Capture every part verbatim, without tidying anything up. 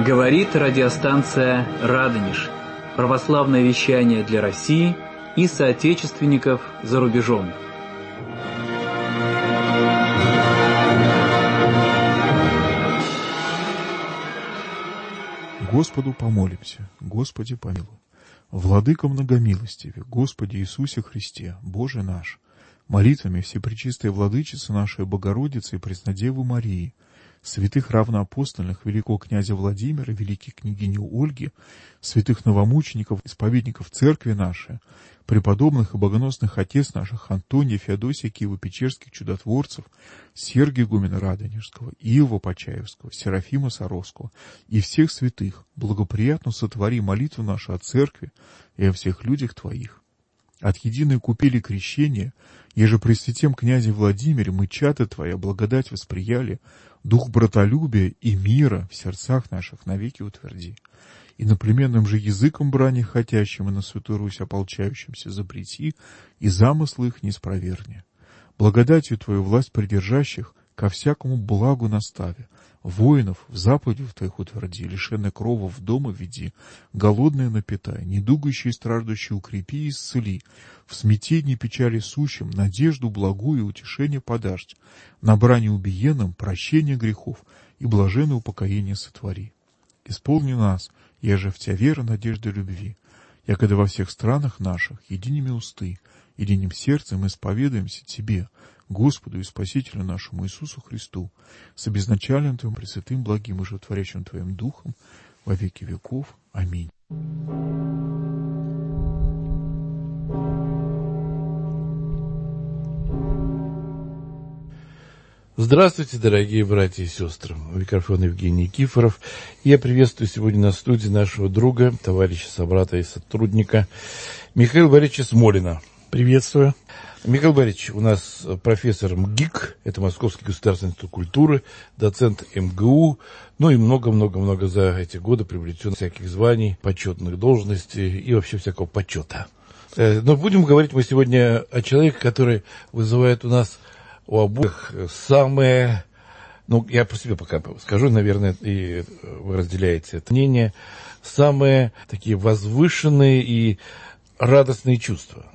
Говорит радиостанция «Радонеж». Православное вещание для России и соотечественников за рубежом. Господу помолимся, Господи помилуй. Владыка многомилостиве, Господи Иисусе Христе, Боже наш, молитвами Всепречистой Владычицы нашей Богородицы и Преснодевы Марии, святых равноапостольных великого князя Владимира, великой княгини Ольги, святых новомучеников, исповедников Церкви нашей, преподобных и богоносных отец наших Антония, Феодосия, Киево-Печерских чудотворцев, Сергия игумена Радонежского, Иова Почаевского, Серафима Саровского и всех святых, благоприятно сотвори молитву нашу о Церкви и о всех людях Твоих. От единой купели крещения, еже при святем князе Владимире мы чады Твоя благодать восприяли, дух братолюбия и мира в сердцах наших навеки утверди. И наплеменным же языком брани хотящим и на святую Русь ополчающимся запрети, и замыслы их не спроверни. Благодатью Твою власть придержащих ко всякому благу настави, воинов в заповедях Твоих утверди, лишенных крова в дома веди, голодные напитай, недугающие и страждущие укрепи и исцели, в смятении печали сущим надежду благую и утешение подашь, на брани убиенным прощение грехов и блаженное упокоение сотвори. Исполни нас, еже в Тя вера, надежда, любви, якогда во всех странах наших единими усты, единым сердцем исповедуемся Тебе, Господу и Спасителю нашему Иисусу Христу, с обезначальным Твоим пресвятым, благим и животворящим Твоим Духом, во веки веков. Аминь. Здравствуйте, дорогие братья и сестры. У микрофона Евгений Никифоров. Я приветствую сегодня на студии нашего друга, товарища, собрата и сотрудника Михаила Борисовича Смолина. Приветствую. Михаил Борисович у нас профессор МГИК, это Московский государственный институт культуры, доцент МГУ, ну и много-много-много за эти годы приобретен всяких званий, почетных должностей и вообще всякого почета. Но будем говорить мы сегодня о человеке, который вызывает у нас у обоих самое, ну, я про себя пока скажу, наверное, и вы разделяете это мнение, самые такие возвышенные и радостные чувства.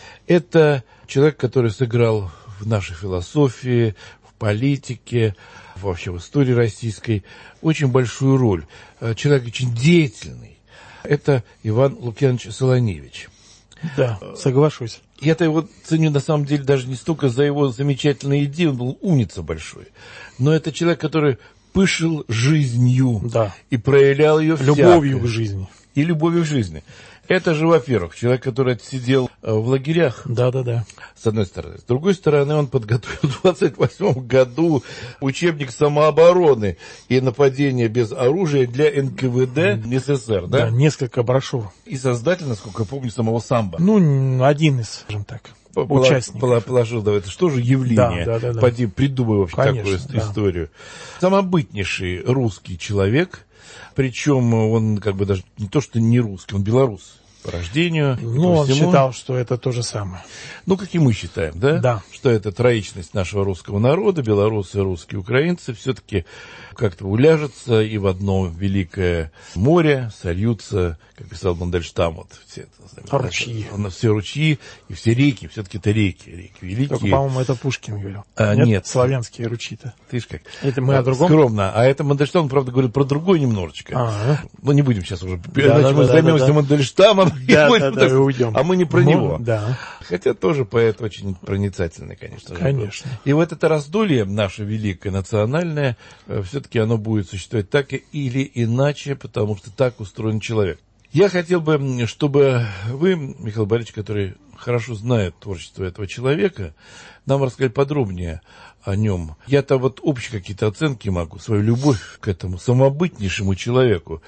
Это человек, который сыграл в нашей философии, в политике, вообще в истории российской очень большую роль. Человек очень деятельный. Это Иван Лукьянович Солоневич. Да, соглашусь. Я-то его ценю, на самом деле, даже не столько за его замечательные идеи, он был умница большой, но это человек, который пышил жизнью, да, и проявлял ее любовью к жизни. И любовью к жизни. Это же, во-первых, человек, который отсидел в лагерях. Да-да-да. С одной стороны. С другой стороны, он подготовил в двадцать восьмом году учебник самообороны и нападения без оружия для эн ка вэ дэ СССР, да? Да, несколько брошюр. И создатель, насколько я помню, самого самбо. Ну, один из, скажем так, участников. Положил, да, это что же явление? Да, да, да, Поди, придумай вообще Конечно, такую да. историю. Самобытнейший русский человек. Причем он как бы даже не то, что не русский, он белорус по рождению. Ну, он считал, что это то же самое. Ну, как и мы считаем, да? Да. Что это троичность нашего русского народа, белорусы, русские, украинцы, все-таки как-то уляжутся и в одно великое море сольются, как писал Мандельштам, вот все это, ручьи. Все ручьи и все реки, все-таки это реки, реки великие. Только, по-моему, это Пушкин говорил. А, нет, нет. Славянские ручьи-то. Ты ж как. Это мы о другом? Скромно. А это Мандельштам, правда, говорит про другое немножечко. А-а. Ну, не будем сейчас уже. Да, Иначе да, мы да, займемся да, да. Мандельштамом, да, и да, да, так, уйдем. А мы не про ну, него. Да. Хотя тоже поэт очень проницательный, конечно. Конечно. И вот это раздолье наше великое, национальное, все-таки оно будет существовать так или иначе, потому что так устроен человек. Я хотел бы, чтобы вы, Михаил Борисович, который хорошо знает творчество этого человека, нам рассказали подробнее о нем. Я-то вот общие какие-то оценки могу, свою любовь к этому самобытнейшему человеку.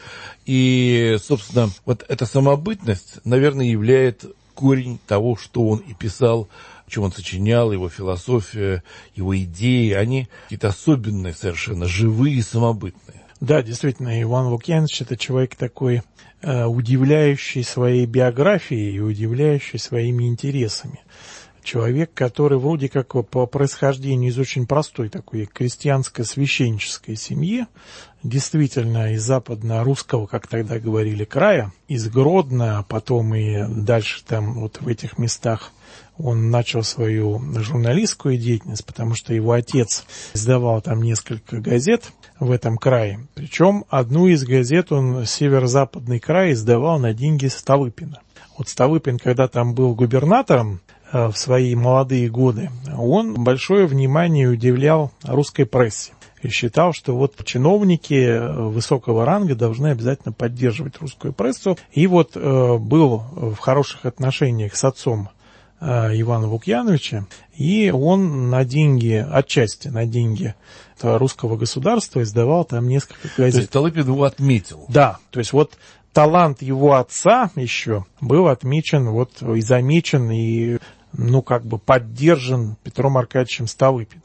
И, собственно, вот эта самобытность, наверное, является корень того, что он и писал, о чем он сочинял, его философия, его идеи, они какие-то особенные совершенно, живые и самобытные. Да, действительно, Иван Лукьянович – это человек такой э, удивляющий своей биографией и удивляющий своими интересами. человек, который вроде как по происхождению из очень простой такой крестьянско-священнической семьи, действительно из западно-русского, как тогда говорили, края, из Гродно, а потом и дальше там вот в этих местах он начал свою журналистскую деятельность, потому что его отец издавал там несколько газет в этом крае. Причем одну из газет он, северо-западный край, издавал на деньги Столыпина. Вот Столыпин, когда там был губернатором э, в свои молодые годы, он большое внимание уделял русской прессе. И считал, что вот чиновники высокого ранга должны обязательно поддерживать русскую прессу. И вот э, был в хороших отношениях с отцом э, Ивана Лукьяновича, и он на деньги, отчасти на деньги русского государства издавал там несколько газет. То есть Столыпин его отметил. Да, то есть вот талант его отца еще был отмечен вот и замечен, и ну как бы поддержан Петром Аркадьевичем Столыпиным.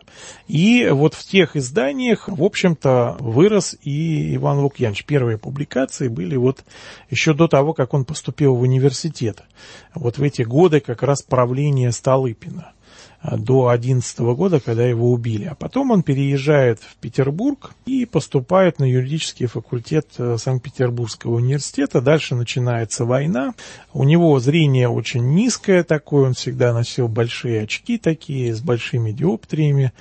И вот в тех изданиях, в общем-то, вырос и Иван Лукьянович. Первые публикации были вот еще до того, как он поступил в университет. Вот в эти годы как раз правления Столыпина. До одиннадцатого года, когда его убили. А потом он переезжает в Петербург и поступает на юридический факультет Санкт-Петербургского университета. Дальше начинается война. У него зрение очень низкое такое, он всегда носил большие очки такие, с большими диоптриями.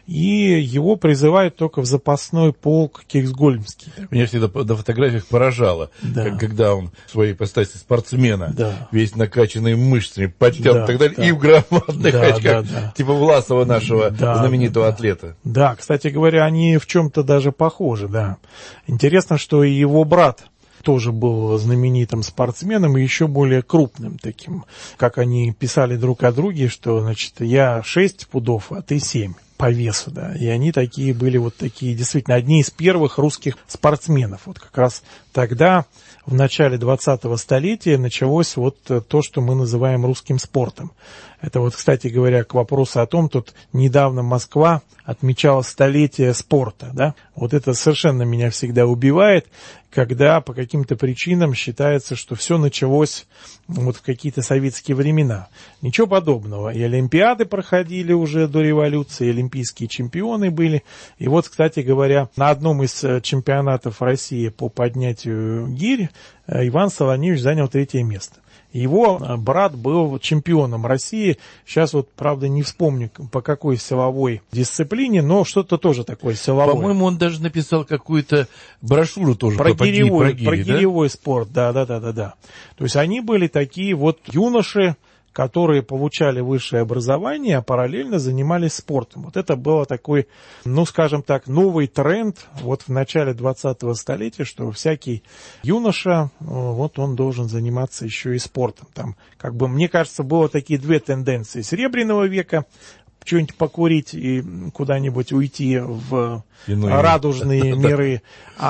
И его призывают только в запасной полк Кирсгольмский. Меня всегда на фотографиях поражало, Да. как, когда он в своей ипостаси спортсмена, Да. весь накачанный мышцами, подтянут Да, и так далее, да. и в громадных Да, очках, да, да. типа Власова нашего Да, знаменитого да, да. атлета. Да, кстати говоря, они в чем-то даже похожи, да. Интересно, что и его брат тоже был знаменитым спортсменом и еще более крупным таким. Как они писали друг о друге, что, значит, я шесть пудов, а ты семь по весу, да. И они такие были вот такие, действительно, одни из первых русских спортсменов. Вот как раз тогда, в начале двадцатого столетия, началось вот то, что мы называем русским спортом. Это вот, кстати говоря, к вопросу о том, тут недавно Москва отмечала столетие спорта, да. Вот это совершенно меня всегда убивает, когда по каким-то причинам считается, что все началось вот в какие-то советские времена. Ничего подобного. И олимпиады проходили уже до революции, и олимпийские чемпионы были. И вот, кстати говоря, на одном из чемпионатов России по поднятию гирь Иван Солоневич занял третье место. Его брат был чемпионом России. Сейчас вот, правда, не вспомню, по какой силовой дисциплине, но что-то тоже такое силовое. По-моему, он даже написал какую-то брошюру тоже Про, по, гиревой, по гире, про да? гиревой спорт, да, да, да, да, да. То есть они были такие вот юноши, которые получали высшее образование, а параллельно занимались спортом. Вот это было такой, ну, скажем так, новый тренд вот в начале двадцатого столетия, что всякий юноша, вот он должен заниматься еще и спортом. Там, как бы, мне кажется, было такие две тенденции Серебряного века: что-нибудь покурить и куда-нибудь уйти в Иные. радужные миры.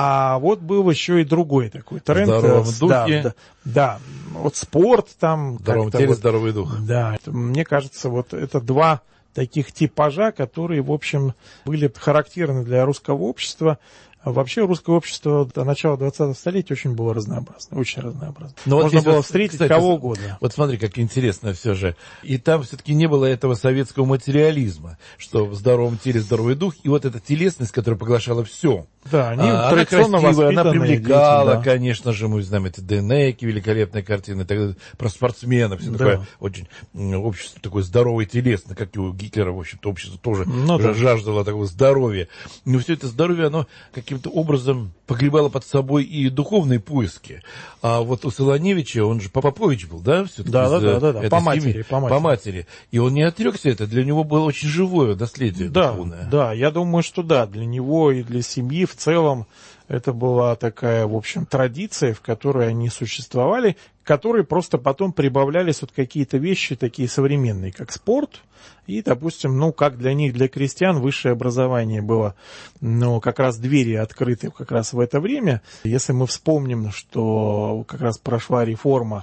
А вот был еще и другой такой тренд. В здоровом С- духе. Да, да, да. Вот спорт там. В здоровом как-то теле, вот- здоровый дух. Да, это, мне кажется, вот это два таких типажа, которые, в общем, были характерны для русского общества. А вообще русское общество до начала двадцатого столетия очень было разнообразно, очень разнообразно. Но вот Можно здесь было вот, встретить кстати, кого угодно. Вот смотри, как интересно все же. И там все-таки не было этого советского материализма, что в здоровом теле здоровый дух, и вот эта телесность, которая поглощала все. Да, они А, она традиционно красивая, она воспитанные привлекала, дети, да. конечно же, мы знаем, это Денеки, великолепная картина, так далее, про спортсменов, все Да. такое очень м, общество такое здоровое, телесное, как и у Гитлера, в общем-то, общество тоже Ну да. жаждало такого здоровья. Но все это здоровье, оно каким-то образом погребало под собой и духовные поиски. А вот у Солоневича, он же Попович был, да, все-таки? Да, из, да, да, э, да, да. этой По семьи? матери, по матери. По матери. И он не отрекся это, для него было очень живое наследие Да, духовное. да, я думаю, что да, для него и для семьи в целом это была такая, в общем, традиция, в которой они существовали, к которой просто потом прибавлялись вот какие-то вещи такие современные, как спорт, и, допустим, ну, как для них, для крестьян, высшее образование было, ну, как раз двери открыты как раз в это время. Если мы вспомним, что как раз прошла реформа в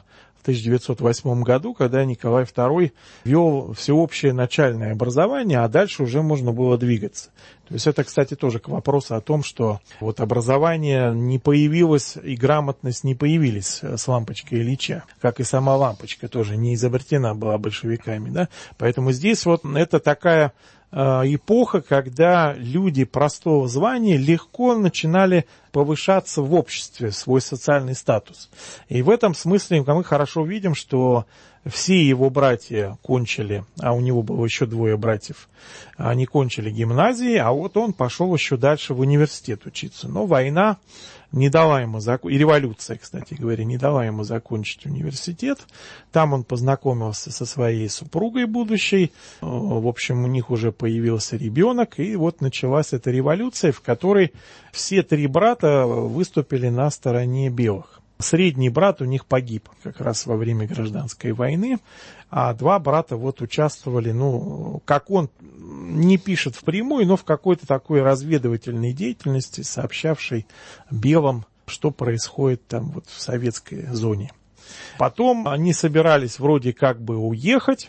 в тысяча девятьсот восьмом году, когда Николай второй ввел всеобщее начальное образование, а дальше уже можно было двигаться. То есть это, кстати, тоже к вопросу о том, что вот образование не появилось и грамотность не появились с лампочкой Ильича, как и сама лампочка тоже не изобретена была большевиками, да. Поэтому здесь вот это такая эпоха, когда люди простого звания легко начинали повышаться в обществе, свой социальный статус. И в этом смысле мы хорошо видим, что все его братья кончили, а у него было еще двое братьев, они кончили гимназии, а вот он пошел еще дальше в университет учиться. Но война не дала ему закончить, и революция, кстати говоря, не дала ему закончить университет. Там он познакомился со своей супругой будущей. В общем, у них уже появился ребенок, и вот началась эта революция, в которой все три брата выступили на стороне белых. Средний брат у них погиб как раз во время гражданской войны, а два брата вот участвовали, ну, как он не пишет впрямую, но в какой-то такой разведывательной деятельности, сообщавшей белым, что происходит там вот в советской зоне. Потом они собирались вроде как бы уехать,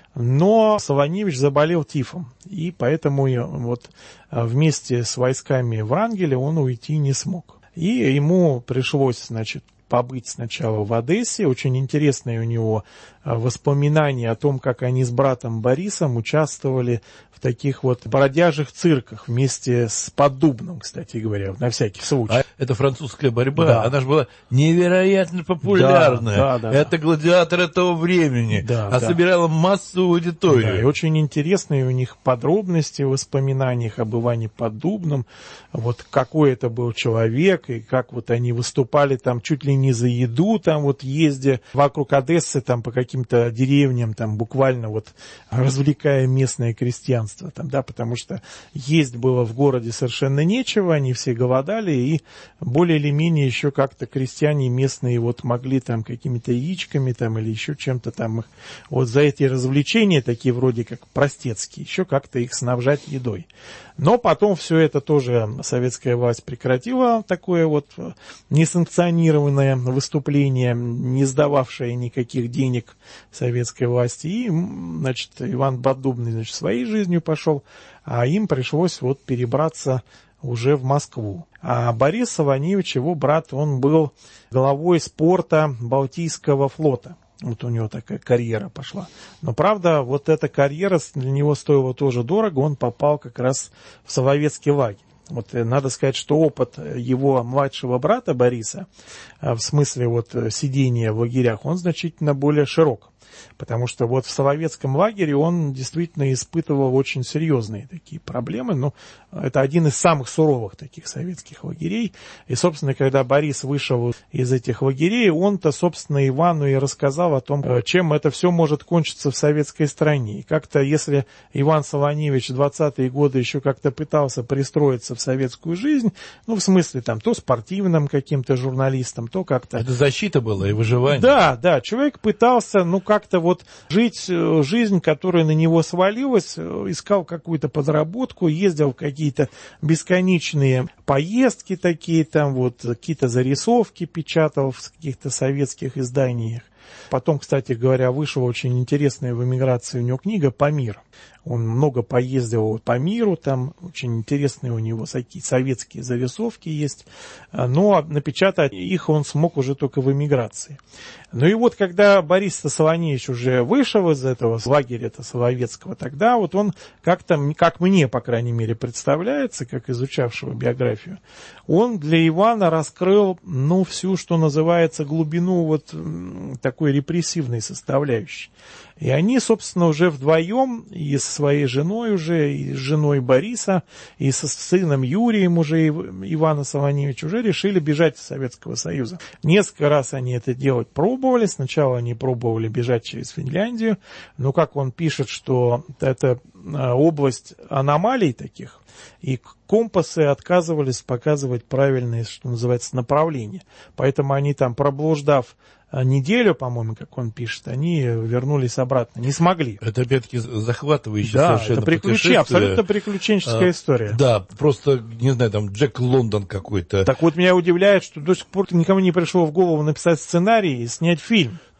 но Саваневич заболел тифом, и поэтому вот вместе с войсками Врангеля он уйти не смог. И ему пришлось, значит, побыть сначала в Одессе. Очень интересные у него воспоминания о том, как они с братом Борисом участвовали в таких вот бродяжих цирках вместе с Поддубным, кстати говоря, на всякий случай. А это французская борьба, да. Она же была невероятно популярная. Да, да, да, это да. гладиатор этого времени, да, а да. собирала массу аудиторию. Да, и очень интересные у них подробности в воспоминаниях об Иване Поддубном, вот какой это был человек, и как вот они выступали там чуть ли не за еду, там вот ездя вокруг Одессы, там по каким-то деревням, там буквально вот развлекая местное крестьянство. Там, да, потому что есть было в городе совершенно нечего, они все голодали, и более или менее еще как-то крестьяне местные вот могли там какими-то яичками там или еще чем-то там их, вот за эти развлечения, такие вроде как простецкие, еще как-то их снабжать едой. Но потом все это тоже советская власть прекратила, такое вот несанкционированное выступление, не сдававшее никаких денег советской власти. И, значит, Иван Поддубный, значит, своей жизнью пошел, а им пришлось вот перебраться уже в Москву. А Борис Саваневич, его брат, он был главой спорта Балтийского флота. Вот у него такая карьера пошла. Но, правда, вот эта карьера для него стоила тоже дорого. Он попал как раз в Соловецкий лагерь. Вот надо сказать, что опыт его младшего брата Бориса, в смысле вот сидения в лагерях, он значительно более широк. Потому что вот в Соловецком лагере он действительно испытывал очень серьезные такие проблемы. Но это один из самых суровых таких советских лагерей. И, собственно, когда Борис вышел из этих лагерей, он-то, собственно, Ивану и рассказал о том, чем это все может кончиться в советской стране. И как-то, если Иван Саваневич в двадцатые годы еще как-то пытался пристроиться в советскую жизнь, ну, в смысле, там, то спортивным каким-то журналистом, то как-то... Это защита была и выживание. Да, да, человек пытался, ну, как-то вот жить жизнь, которая на него свалилась, искал какую-то подработку, ездил в какие-то бесконечные поездки такие, там вот какие-то зарисовки печатал в каких-то советских изданиях. Потом, кстати говоря, вышла очень интересная в эмиграции у него книга «Памир». Он много поездил по миру, там очень интересные у него всякие советские зарисовки есть, но напечатать их он смог уже только в эмиграции. Ну и вот когда Борис Саваневич уже вышел из этого лагеря-то Соловецкого, тогда вот он как-то, как мне, по крайней мере, представляется, как изучавшего биографию, он для Ивана раскрыл, ну, всю, что называется, глубину вот такой репрессивной составляющей. И они, собственно, уже вдвоем, и со своей женой уже, и с женой Бориса, и со сыном Юрием уже Ивана Саваневича уже решили бежать из Советского Союза. Несколько раз они это делать пробовали. Сначала они пробовали бежать через Финляндию, но, как он пишет, что это область аномалий таких, и компасы отказывались показывать правильное, что называется, направление. Поэтому они там, проблуждав неделю, по-моему, как он пишет, они вернулись обратно. Не смогли. Это, опять-таки, захватывающее да, совершенно это приключение, абсолютно приключенческая а, история. Да, просто, не знаю, там, Джек Лондон какой-то. Так вот, меня удивляет, что до сих пор никому не пришло в голову написать сценарий и снять фильм.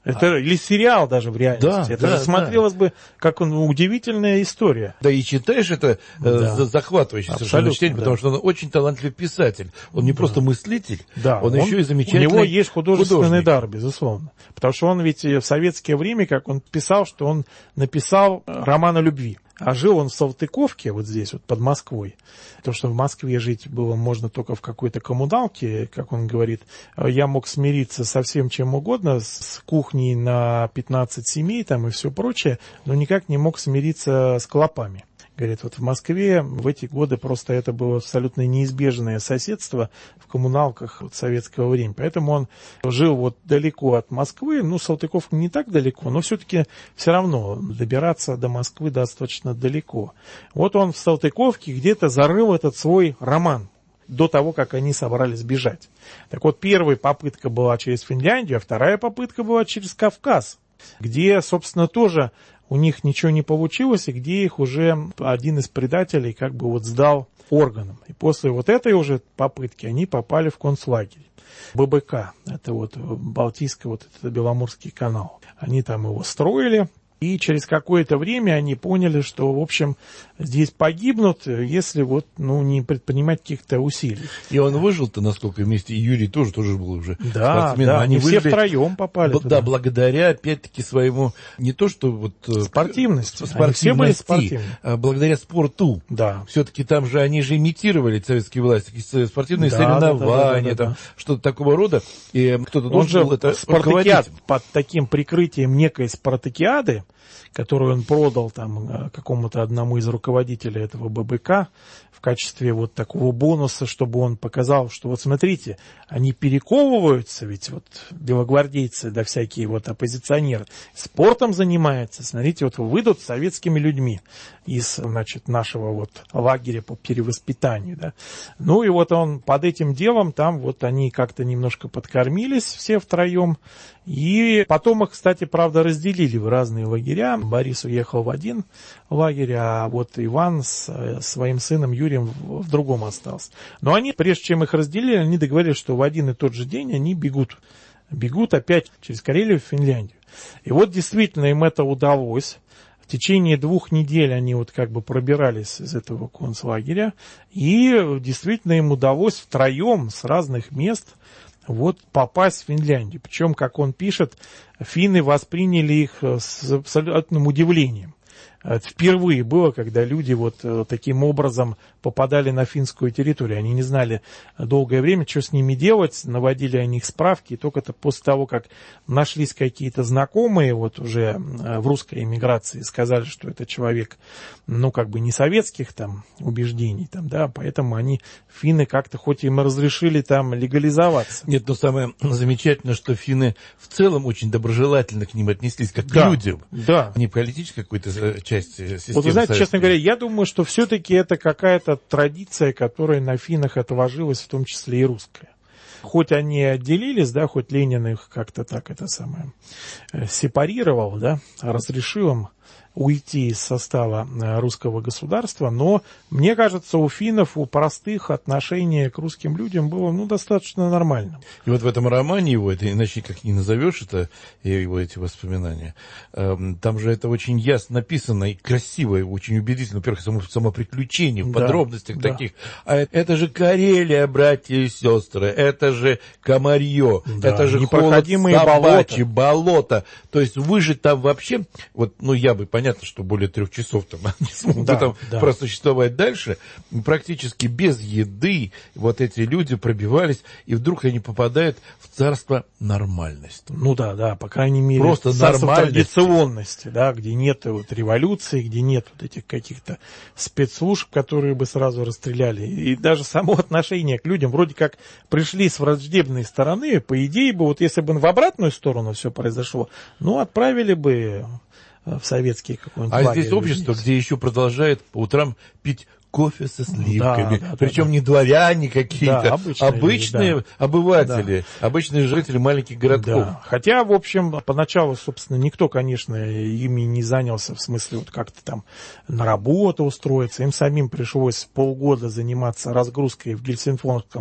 Это а... или сериал даже в реальности. Да, это да, же смотрелось да. бы как он, удивительная история. Да и читаешь это да. э, захватывающе совершенно чтение, да. потому что он очень талантливый писатель. Он не да. просто мыслитель, да, он, он еще и замечательный. У него есть художественный художник. дар, безусловно. Потому что он ведь в советское время, как он писал, что он написал роман о любви. А жил он в Салтыковке, вот здесь, вот под Москвой. То, что в Москве жить было можно только в какой-то коммуналке, как он говорит, я мог смириться со всем чем угодно, с кухней на пятнадцать семей там и все прочее, но никак не мог смириться с клопами. Говорит, вот в Москве в эти годы просто это было абсолютно неизбежное соседство в коммуналках вот советского времени. Поэтому он жил вот далеко от Москвы. Ну, Салтыковка не так далеко, но все-таки все равно добираться до Москвы достаточно далеко. Вот он в Салтыковке где-то зарыл этот свой роман до того, как они собрались бежать. Так вот, первая попытка была через Финляндию, а вторая попытка была через Кавказ, где, собственно, тоже у них ничего не получилось, и где их уже один из предателей как бы вот сдал органам. И после вот этой уже попытки они попали в концлагерь. ББК, это вот Балтийский, вот этот Беломорский канал. Они там его строили. И через какое-то время они поняли, что, в общем, здесь погибнут, если вот, ну, не предпринимать каких-то усилий. И он выжил-то, насколько вместе, и Юрий тоже, тоже был уже да, спортсменом. Да, они все выжили, втроем попали б- туда. Да, благодаря, опять-таки, своему, не то что вот... Спортивности. спортивности, все были спортивны. А благодаря спорту. Да. Все-таки там же они же имитировали советские власти, какие-то спортивные да, соревнования, да, да, да, да, да. Там, что-то такого рода. И кто-то должен был это руководить. Под таким прикрытием некой спартакиады, которую он продал там какому-то одному из руководителей этого ББК в качестве вот такого бонуса, чтобы он показал, что вот смотрите, они перековываются, ведь вот белогвардейцы, да всякие вот оппозиционеры, спортом занимаются, смотрите, вот выйдут советскими людьми из, значит, нашего вот лагеря по перевоспитанию, да. Ну и вот он под этим делом, там вот они как-то немножко подкормились все втроем, и потом их, кстати, правда, разделили в разные лагеря. Борис уехал в один лагерь, а вот Иван с своим сыном Юрием в, в другом остался. Но они, прежде чем их разделили, они договорились, что в один и тот же день они бегут. Бегут опять через Карелию в Финляндию. И вот действительно им это удалось. В течение двух недель они вот как бы пробирались из этого концлагеря. И действительно им удалось втроем с разных мест вот попасть в Финляндию. Причем, как он пишет, финны восприняли их с абсолютным удивлением. Это впервые было, когда люди вот таким образом попадали на финскую территорию. Они не знали долгое время, что с ними делать, наводили о них справки. И только -то после того, как нашлись какие-то знакомые вот уже в русской эмиграции, сказали, что это человек, ну, как бы не советских там убеждений, там, да, поэтому они, финны, как-то хоть им разрешили там легализоваться. Нет, но самое замечательное, что финны в целом очень доброжелательно к ним отнеслись, как да, к людям. Да. Не политической какой-то части системы. Вот вы знаете, честно говоря, я думаю, что все-таки это какая-то традиция, которая на финнах отложилась, в том числе и русская. Хоть они отделились, да, хоть Ленин их как-то так это самое сепарировал, да, разрешил им уйти из состава русского государства, но, мне кажется, у финнов, у простых отношение к русским людям было, ну, достаточно нормальным. И вот в этом романе его, это иначе как не назовешь это, его эти воспоминания, там же это очень ясно написано и красиво, и очень убедительно, во-первых, само, само приключение в да, подробностях да. таких. А это же Карелия, братья и сестры, это же Комарье, да, это же холод собачий, болото. То есть выжить там вообще, вот, ну, я бы, понятно, Понятно, что более трех часов там они смогут да, там да. просуществовать дальше. Практически без еды вот эти люди пробивались, и вдруг они попадают в царство нормальности. Ну да, да, по крайней мере, просто царство традиционности, да, где нет вот революции, где нет вот этих каких-то спецслужб, которые бы сразу расстреляли. И даже само отношение к людям, вроде как пришли с враждебной стороны, по идее бы, вот если бы в обратную сторону все произошло, ну, отправили бы в советский какой-нибудь А лагерь. Здесь общество, здесь. Где еще продолжает по утрам пить кофе со сливками. Да, да, Причем да, не дворяне какие-то, да, обычные, обычные люди, да. обыватели, да. обычные жители маленьких городков. Да. Хотя, в общем, поначалу, собственно, никто, конечно, ими не занялся, в смысле, вот как-то там на работу устроиться. Им самим пришлось полгода заниматься разгрузкой в Гельсинфонском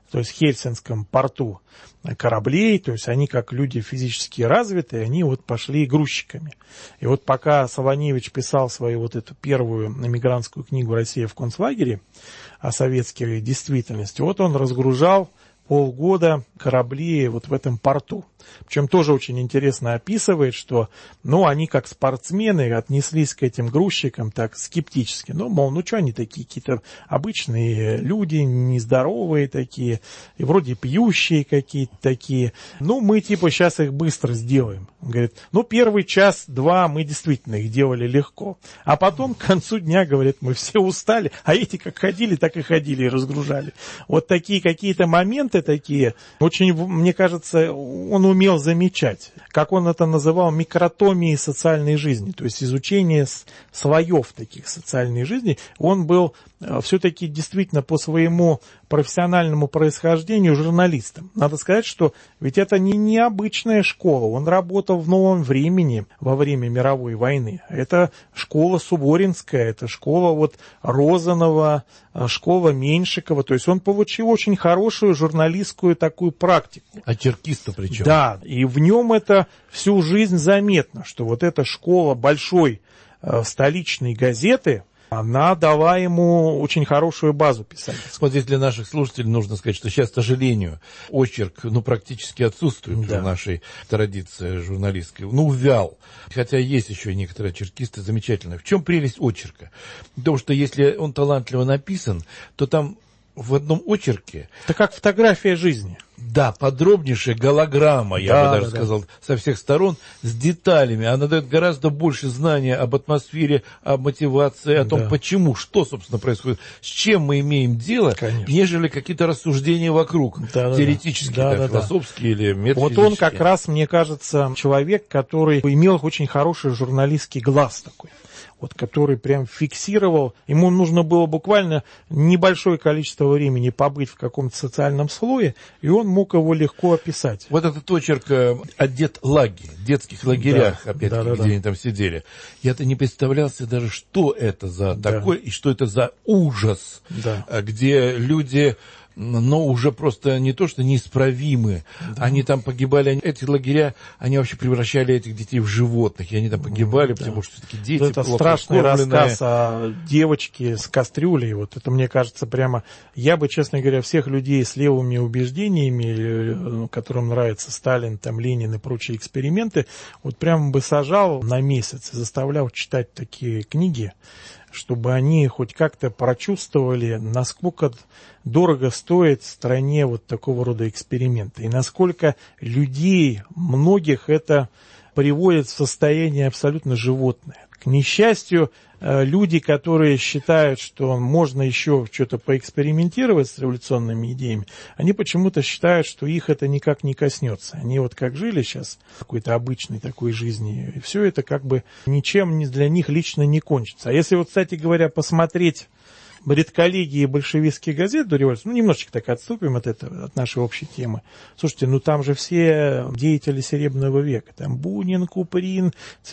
то есть в Хельсинском порту, кораблей, то есть они как люди физически развитые, они вот пошли грузчиками. И вот пока Солоневич писал свою вот эту первую эмигрантскую книгу «Россия в концлагере» о советской действительности, вот он разгружал полгода корабли вот в этом порту. Причем тоже очень интересно описывает, что, ну, они как спортсмены отнеслись к этим грузчикам так скептически. Ну, мол, ну, что они такие, какие-то обычные люди, нездоровые такие, и вроде пьющие какие-то такие. Ну, мы типа сейчас их быстро сделаем. Говорит, ну, первый час-два мы действительно их делали легко. А потом к концу дня, говорит, мы все устали, а эти как ходили, так и ходили и разгружали. Вот такие какие-то моменты такие, очень, мне кажется, он умел замечать, как он это называл, микротомией социальной жизни, то есть изучение слоев таких социальной жизни. Он был все-таки действительно по своему профессиональному происхождению журналистом. Надо сказать, что ведь это не необычная школа. Он работал в Новом Времени во время мировой войны. Это школа Суворинская, это школа вот Розанова, школа Меньшикова. То есть он получил очень хорошую журналистскую такую практику. А черкиста причем. Да, и в нем это всю жизнь заметно, что вот эта школа большой э, столичной газеты, она дала ему очень хорошую базу писательскую. Вот здесь для наших слушателей нужно сказать, что сейчас, к сожалению, очерк ну, практически отсутствует да. в нашей традиции журналистской. Ну, увял. Хотя есть еще некоторые очеркисты замечательные. В чем прелесть очерка? Потому что если он талантливо написан, то там в одном очерке... Это как фотография жизни. Да, подробнейшая голограмма, я да, бы даже да, сказал, да. со всех сторон, с деталями. Она дает гораздо больше знания об атмосфере, о мотивации, о том, да. почему, что, собственно, происходит, с чем мы имеем дело, Конечно. Нежели какие-то рассуждения вокруг, да, теоретические, да, да, да, философские да. или метафизические. Вот он как раз, мне кажется, человек, который имел очень хороший журналистский глаз такой. Вот, который прям фиксировал, ему нужно было буквально небольшое количество времени побыть в каком-то социальном слое, и он мог его легко описать. Вот этот очерк о детлаге, детских лагерях, да, опять-таки, да, да, где да. они там сидели. Я-то не представлял себе даже, что это за да. такой, и что это за ужас, да. где люди... но уже просто не то, что неисправимы. Да. Они там погибали, эти лагеря, они вообще превращали этих детей в животных, и они там погибали, да. потому что все-таки дети это плохо страшный кормленные. Рассказ о девочке с кастрюлей. Вот это, мне кажется, прямо... Я бы, честно говоря, всех людей с левыми убеждениями, которым нравится Сталин, там, Ленин и прочие эксперименты, вот прямо бы сажал на месяц и заставлял читать такие книги, чтобы они хоть как-то прочувствовали, насколько дорого стоит в стране вот такого рода эксперименты, и насколько людей, многих это приводит в состояние абсолютно животное. К несчастью, люди, которые считают, что можно еще что-то поэкспериментировать с революционными идеями, они почему-то считают, что их это никак не коснется. Они вот как жили сейчас какой-то обычной такой жизни, и все это как бы ничем для них лично не кончится. А если вот, кстати говоря, посмотреть редколлегии большевистских газет до революции, ну, немножечко так отступим от этого, от нашей общей темы. Слушайте, ну, там же все деятели Серебряного века. Там Бунин, Куприн,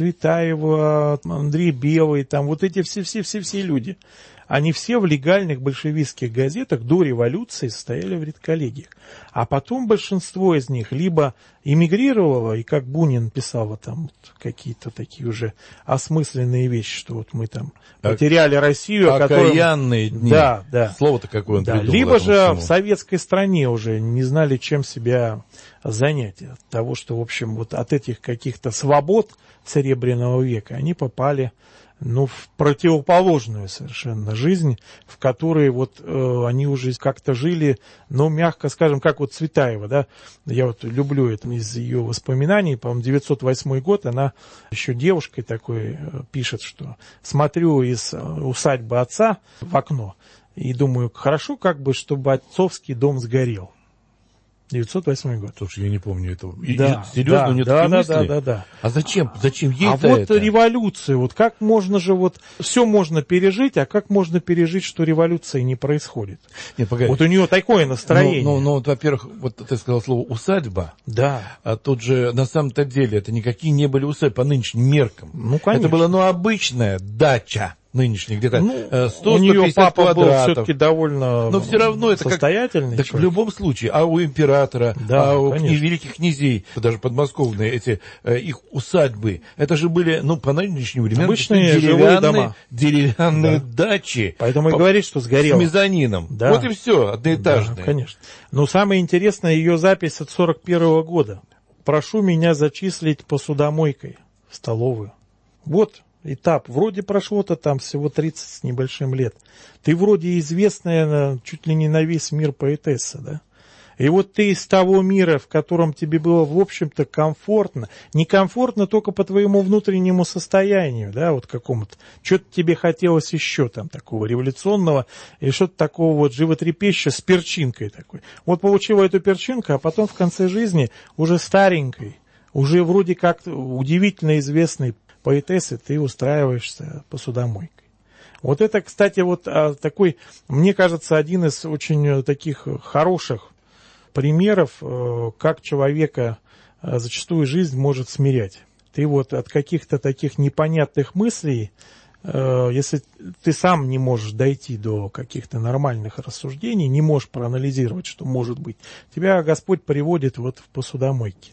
Цветаева, Андрей Белый, там вот эти все-все-все-все люди. Они все в легальных большевистских газетах до революции состояли в редколлегиях. А потом большинство из них либо эмигрировало, и как Бунин писал вот там вот какие-то такие уже осмысленные вещи, что вот мы там потеряли Россию. Окаянные которым... дни. Да, да. Слово-то какое он да. придумал. Либо же всему. В советской стране уже не знали, чем себя занять. От того, что, в общем, вот от этих каких-то свобод Серебряного века они попали... ну, в противоположную совершенно жизнь, в которой вот э, они уже как-то жили, ну, мягко скажем, как вот Цветаева, да, я вот люблю это из ее воспоминаний, по-моему, девятьсот восьмой год, она еще девушкой такой э, пишет, что смотрю из э, усадьбы отца в окно и думаю, хорошо как бы, чтобы отцовский дом сгорел. девятьсот восьмой год. Слушай, я не помню этого. Да, серьезно, да, у нее да, такие да, мысли? да, да, да. А зачем? Зачем ей А вот это? революция, вот как можно же вот все можно пережить, а как можно пережить, что революции не происходит? Нет, погоди. Вот у нее такое настроение. Ну, ну, ну вот, во-первых, вот ты сказал слово усадьба. Да. А тут же на самом-то деле это никакие не были усадьбы по нынешним меркам. Ну, конечно. Это была, ну, обычная дача. нынешний, где-то ну, сто у нее папа квадратов. был все-таки довольно Но все равно это состоятельный как, так в любом случае, а у императора, да, а у конечно. великих князей, даже подмосковные эти их усадьбы, это же были, ну, по нынешним временам, обычные деревянные, дома. деревянные да. дачи. Поэтому по, и говорит, что сгорело. С мезонином. Да. Вот и все, одноэтажные. Да, конечно. Но самое интересное, ее запись от сорок первого года. Прошу меня зачислить посудомойкой в столовую. Вот этап. Вроде прошло-то там всего тридцать с небольшим лет. Ты вроде известная чуть ли не на весь мир поэтесса, да? И вот ты из того мира, в котором тебе было, в общем-то, комфортно, некомфортно только по твоему внутреннему состоянию, да, вот какому-то, что-то тебе хотелось еще там такого революционного, или что-то такого вот животрепещущего с перчинкой такой. Вот получила эту перчинку, а потом в конце жизни уже старенькой, уже вроде как удивительно известной поэтессы ты устраиваешься посудомойкой. Вот это, кстати, вот такой, мне кажется, один из очень таких хороших примеров, как человека зачастую жизнь может смирять. Ты вот от каких-то таких непонятных мыслей, если ты сам не можешь дойти до каких-то нормальных рассуждений, не можешь проанализировать, что может быть, тебя Господь приводит вот в посудомойке.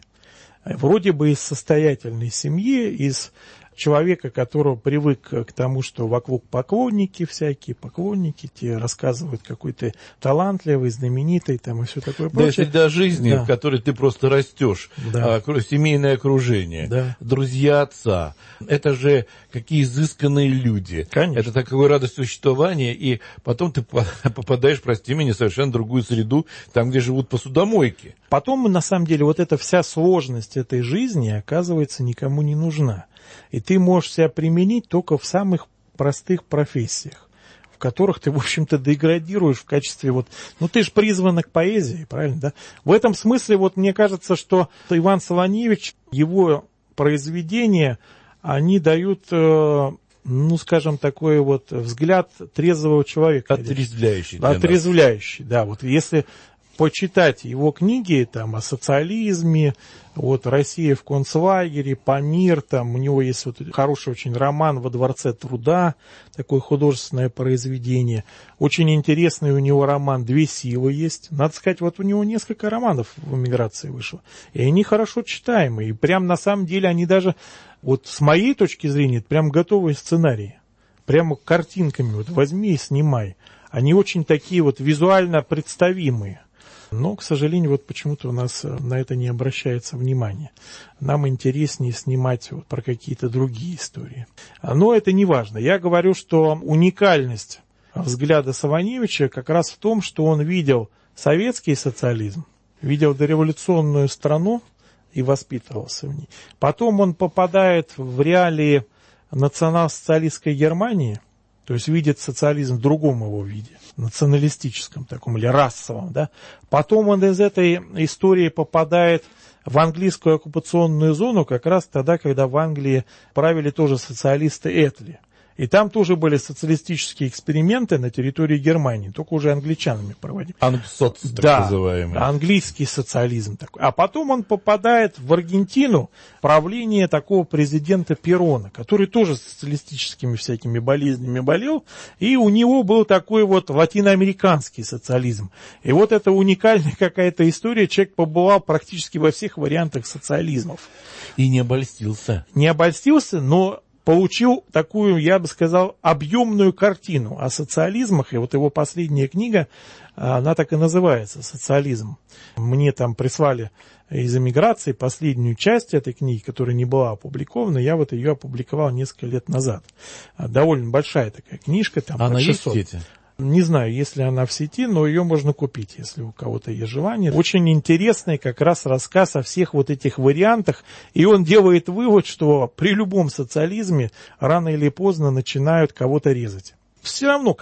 Вроде бы из состоятельной семьи, из человека, которого привык к тому, что вокруг поклонники всякие, поклонники тебе рассказывают, какой ты талантливый, знаменитый там и все такое прочее. Да, это жизни, да. в которой ты просто растешь, да. а, семейное окружение, да. друзья отца. Это же какие изысканные люди. Конечно. Это такая радость существования, и потом ты попадаешь, прости меня, в совершенно другую среду, там, где живут посудомойки. Потом, на самом деле, вот эта вся сложность этой жизни, оказывается, никому не нужна. И ты можешь себя применить только в самых простых профессиях, в которых ты, в общем-то, деградируешь в качестве вот... Ну, ты же призвана к поэзии, правильно, да? В этом смысле, вот мне кажется, что Иван Солоневич, его произведения, они дают, э, ну, скажем, такой вот взгляд трезвого человека. Отрезвляющий. Отрезвляющий, да. Вот если... почитать его книги там, о социализме, вот, «Россия в концлагере», «Памир», там, у него есть вот хороший очень роман «Во дворце труда», такое художественное произведение. Очень интересный у него роман «Две силы» есть. Надо сказать, вот у него несколько романов в эмиграции вышло. И они хорошо читаемые. И прям на самом деле они даже, вот с моей точки зрения, прям готовые сценарии. Прямо картинками вот возьми и снимай. Они очень такие вот визуально представимые. Но, к сожалению, вот почему-то у нас на это не обращается внимание. Нам интереснее снимать вот про какие-то другие истории. Но это не важно. Я говорю, что уникальность взгляда Солоневича как раз в том, что он видел советский социализм, видел дореволюционную страну и воспитывался в ней. Потом он попадает в реалии национал-социалистской Германии, то есть видит социализм в другом его виде, националистическом таком или расовом. Да? Потом он из этой истории попадает в английскую оккупационную зону как раз тогда, когда в Англии правили тоже социалисты Этли. И там тоже были социалистические эксперименты на территории Германии, только уже англичанами проводили. Ангсоц, так да, называемый. Английский социализм такой. А потом он попадает в Аргентину, правление такого президента Перона, который тоже социалистическими всякими болезнями болел, и у него был такой вот латиноамериканский социализм. И вот это уникальная какая-то история, человек побывал практически во всех вариантах социализмов. И не обольстился. Не обольстился, но... получил такую, я бы сказал, объемную картину о социализмах. И вот его последняя книга, она так и называется «Социализм». Мне там прислали из эмиграции последнюю часть этой книги, которая не была опубликована. Я вот ее опубликовал несколько лет назад. Довольно большая такая книжка. Там, она есть в сети? Не знаю, если она в сети, но ее можно купить, если у кого-то есть желание. Очень интересный как раз рассказ о всех вот этих вариантах. И он делает вывод, что при любом социализме рано или поздно начинают кого-то резать. Все равно кого.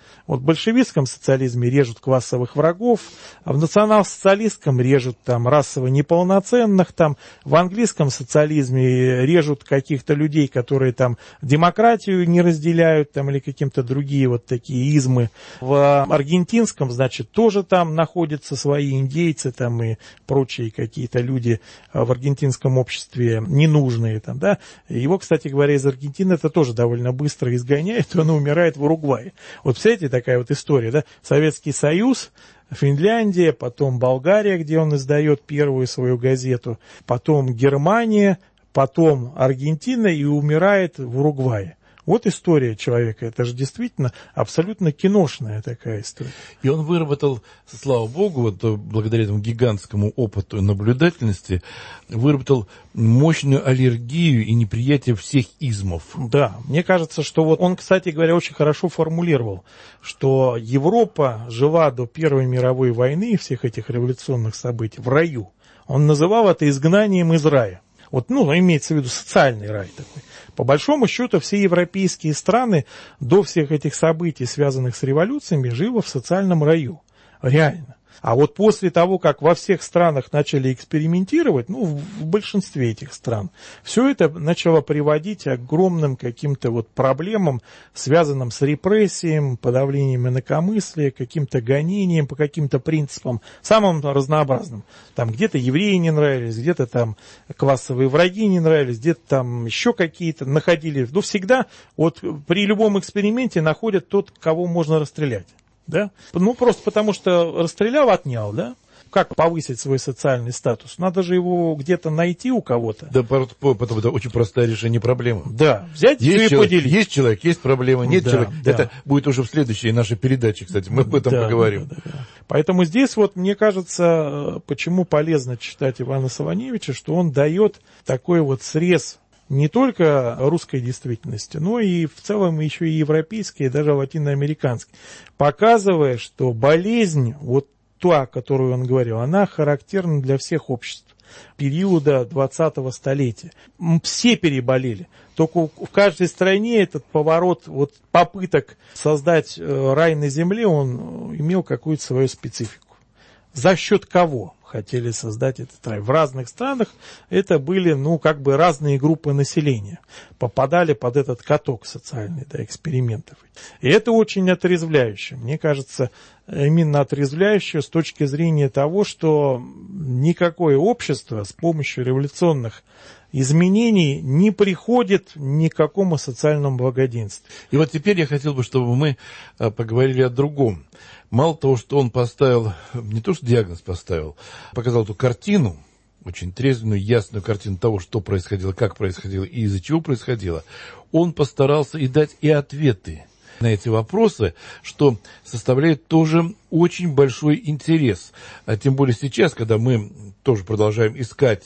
Вот в большевистском социализме режут классовых врагов, а в национал-социалистском режут там расово неполноценных, там в английском социализме режут каких-то людей, которые там демократию не разделяют, там или каким-то другие вот такие измы. В аргентинском, значит, тоже там находятся свои индейцы там и прочие какие-то люди в аргентинском обществе ненужные там, да. Его, кстати говоря, из Аргентины это тоже довольно быстро изгоняет, и он умирает в Уругвае. Вот, представляете, такая вот история, да? Советский Союз, Финляндия, потом Болгария, где он издает первую свою газету, потом Германия, потом Аргентина и умирает в Уругвае. Вот история человека. Это же действительно абсолютно киношная такая история. И он выработал, слава богу, вот благодаря этому гигантскому опыту и наблюдательности, выработал мощную аллергию и неприятие всех измов. Да, мне кажется, что вот он, кстати говоря, очень хорошо формулировал, что Европа жила до Первой мировой войны и всех этих революционных событий в раю. Он называл это изгнанием из рая. Вот, ну, имеется в виду социальный рай такой. По большому счету, все европейские страны до всех этих событий, связанных с революциями, жили в социальном раю. Реально. А вот после того, как во всех странах начали экспериментировать, ну, в большинстве этих стран, все это начало приводить к огромным каким-то вот проблемам, связанным с репрессией, подавлением инакомыслия, каким-то гонением по каким-то принципам, самым разнообразным. Там где-то евреи не нравились, где-то там классовые враги не нравились, где-то там еще какие-то находили. Ну, всегда вот при любом эксперименте находят тот, кого можно расстрелять. Да? Ну, просто потому что расстрелял, отнял, да? Как повысить свой социальный статус? Надо же его где-то найти у кого-то. Да, потом это очень простое решение проблемы. Да, взять есть и человек, поделить. Есть человек, есть проблема, нет да, человека. Да. Это будет уже в следующей нашей передаче, кстати, мы об этом да, поговорим. Да, да, да. Поэтому здесь вот, мне кажется, почему полезно читать Ивана Солоневича, что он дает такой вот срез не только русской действительности, но и в целом еще и европейской, и даже латиноамериканской, показывая, что болезнь, вот та, о которой он говорил, она характерна для всех обществ периода двадцатого столетия. Все переболели. Только в каждой стране этот поворот вот, попыток создать рай на земле, он имел какую-то свою специфику. За счет кого хотели создать этот рай? В разных странах это были, ну, как бы разные группы населения. Попадали под этот каток социальный, да, экспериментов. И это очень отрезвляюще. Мне кажется, именно отрезвляюще с точки зрения того, что никакое общество с помощью революционных изменений не приходит ни к какому социальному благоденствию. И вот теперь я хотел бы, чтобы мы поговорили о другом. Мало того, что он поставил, не то что диагноз поставил, показал эту картину, очень трезвенную, ясную картину того, что происходило, как происходило и из-за чего происходило, он постарался и дать и ответы на эти вопросы, что составляет тоже очень большой интерес. А тем более сейчас, когда мы тоже продолжаем искать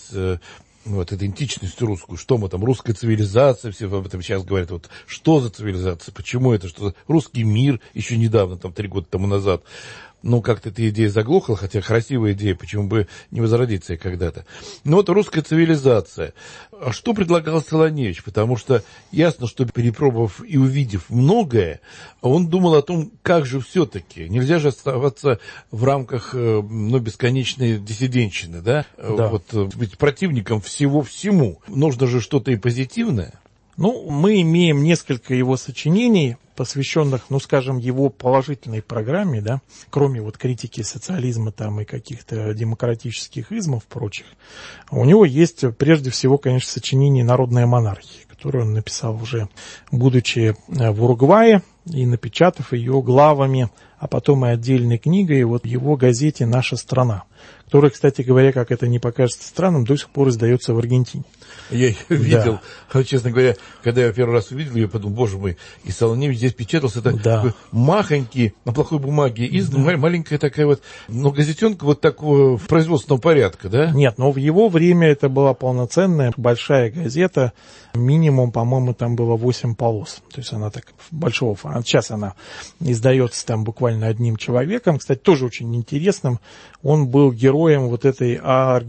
вот эту идентичность русскую, что мы там, русская цивилизация, все об этом сейчас говорят, вот что за цивилизация, почему это, что русский мир еще недавно, там три года тому назад, ну, как-то эта идея заглохла, хотя красивая идея, почему бы не возродиться и когда-то. Но вот русская цивилизация. А что предлагал Солоневич? Потому что ясно, что перепробовав и увидев многое, он думал о том, как же все-таки. Нельзя же оставаться в рамках, ну, бесконечной диссидентщины, да? Да. Вот, быть противником всего-всему. Нужно же что-то и позитивное. Ну, мы имеем несколько его сочинений, посвященных, ну, скажем, его положительной программе, да, кроме вот критики социализма там и каких-то демократических измов прочих. У него есть, прежде всего, конечно, сочинение «Народная монархия», которое он написал уже, будучи в Уругвае, и напечатав ее главами, а потом и отдельной книгой вот в его газете «Наша страна», которая, кстати говоря, как это не покажется странным, до сих пор издается в Аргентине. Я ее видел, да. Честно говоря, когда я первый раз увидел, я подумал, боже мой, и Солоневич здесь печатался, это да. такой махонький, на плохой бумаге, издан, да. маленькая такая вот, ну, газетенка вот такого производственного порядка, да? Нет, но в его время это была полноценная большая газета, минимум, по-моему, там было восемь полос, то есть она так большого формата. Сейчас она издается там буквально одним человеком, кстати, тоже очень интересным. Он был героем вот этой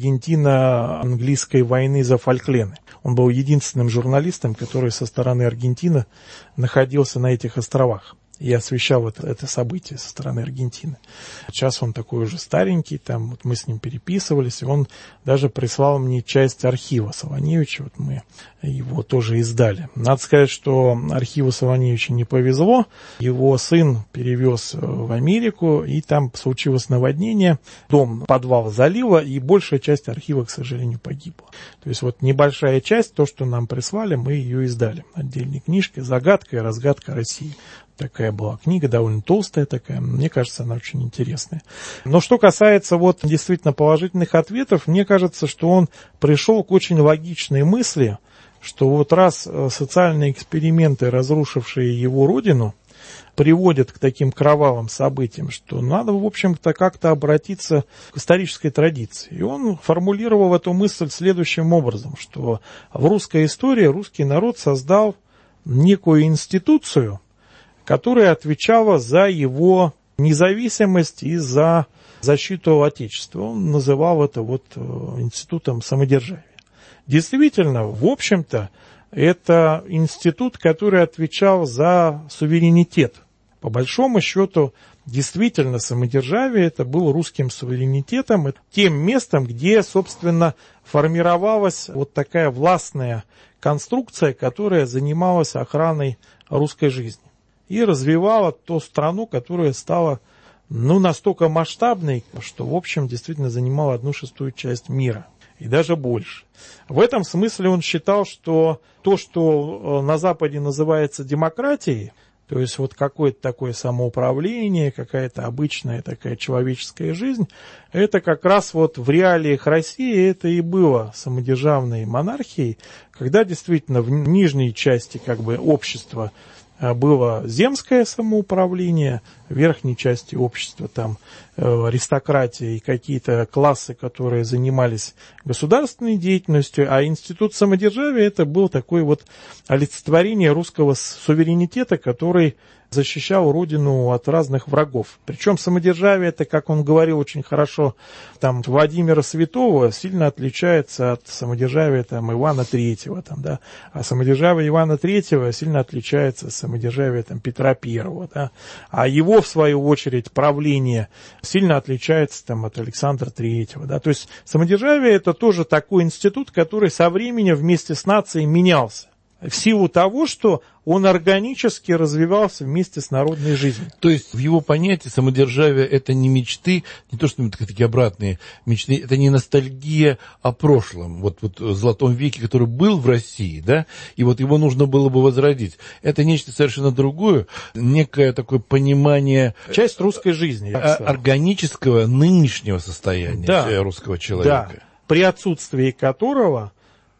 Аргентино-английской войны за Фолкленды. Он был единственным журналистом, который со стороны Аргентины находился на этих островах. и освещал это, это событие со стороны Аргентины. Сейчас он такой уже старенький, там вот мы с ним переписывались, и он даже прислал мне часть архива Саваневича, вот мы его тоже издали. Надо сказать, что архиву Саваневича не повезло, его сын перевез в Америку, и там случилось наводнение, дом, подвал залило, и большая часть архива, к сожалению, погибла. То есть вот небольшая часть, то, что нам прислали, мы ее издали. Отдельной книжкой «Загадка и разгадка России». Такая была книга, довольно толстая такая, мне кажется, она очень интересная. Но что касается вот действительно положительных ответов, мне кажется, что он пришел к очень логичной мысли, что вот раз социальные эксперименты, разрушившие его родину, приводят к таким кровавым событиям, что надо, в общем-то, как-то обратиться к исторической традиции. И он формулировал эту мысль следующим образом, что в русской истории русский народ создал некую институцию, которая отвечала за его независимость и за защиту Отечества. Он называл это вот институтом самодержавия. Действительно, в общем-то, это институт, который отвечал за суверенитет. По большому счету, действительно, самодержавие это был русским суверенитетом, тем местом, где, собственно, формировалась вот такая властная конструкция, которая занималась охраной русской жизни и развивала ту страну, которая стала ну, настолько масштабной, что, в общем, действительно занимала одну шестую часть мира. И даже больше. В этом смысле он считал, что то, что на Западе называется демократией, то есть вот какое-то такое самоуправление, какая-то обычная такая человеческая жизнь, это как раз вот в реалиях России это и было самодержавной монархией, когда действительно в нижней части как бы общества было земское самоуправление, в верхней части общества там аристократия и какие-то классы, которые занимались государственной деятельностью, а институт самодержавия это был такой вот олицетворение русского суверенитета, который защищал родину от разных врагов. Причем самодержавие это, как он говорил очень хорошо, там Владимира Святого сильно отличается от самодержавия там Ивана Третьего, там, да, а самодержавие Ивана Третьего сильно отличается от самодержавия там Петра Первого, да, а его в свою очередь правление сильно отличается там от Александра Третьего, да, то есть самодержавие это тоже такой институт, который со временем вместе с нацией менялся. В силу того, что он органически развивался вместе с народной жизнью. То есть в его понятии самодержавие это не мечты, не то, что такие обратные мечты, это не ностальгия о прошлом, вот, вот золотом веке, который был в России, да, и вот его нужно было бы возродить. Это нечто совершенно другое, некое такое понимание... Часть русской жизни, я бы сказал. Органического нынешнего состояния да, русского человека. Да, при отсутствии которого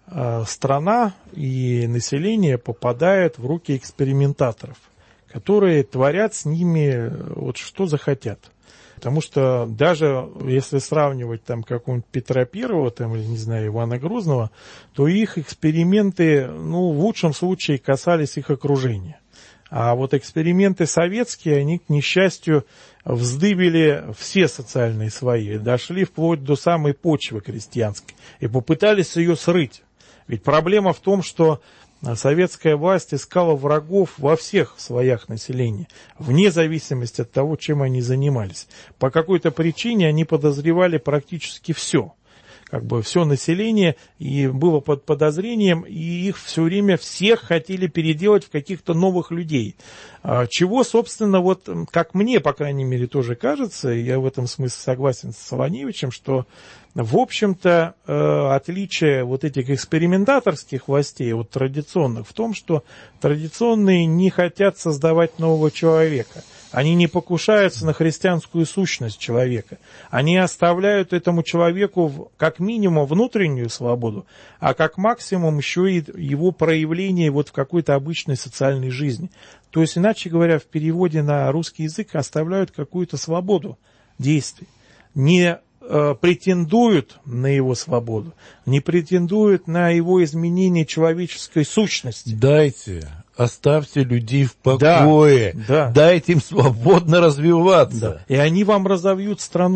страна и население попадают в руки экспериментаторов, которые творят с ними вот что захотят. Потому что даже если сравнивать там какого-нибудь Петра Первого, там, или, не знаю, Ивана Грозного, то их эксперименты, ну, в лучшем случае касались их окружения. А вот эксперименты советские, они, к несчастью, вздыбили все социальные слои, дошли вплоть до самой почвы крестьянской и попытались ее срыть. Ведь проблема в том, что советская власть искала врагов во всех слоях населения, вне зависимости от того, чем они занимались. По какой-то причине они подозревали практически все. Как бы все население и было под подозрением, и их все время всех хотели переделать в каких-то новых людей. Чего, собственно, вот, как мне, по крайней мере, тоже кажется, и я в этом смысле согласен с Саваневичем, что, в общем-то, отличие вот этих экспериментаторских властей от традиционных в том, что традиционные не хотят создавать нового человека. Они не покушаются на христианскую сущность человека. Они оставляют этому человеку как минимум внутреннюю свободу, а как максимум еще и его проявление вот в какой-то обычной социальной жизни. То есть, иначе говоря, в переводе на русский язык оставляют какую-то свободу действий. Не э, претендуют на его свободу, не претендуют на его изменение человеческой сущности. Дайте... Оставьте людей в покое, да, да. Дайте им свободно развиваться. Да. И они вам разовьют страну.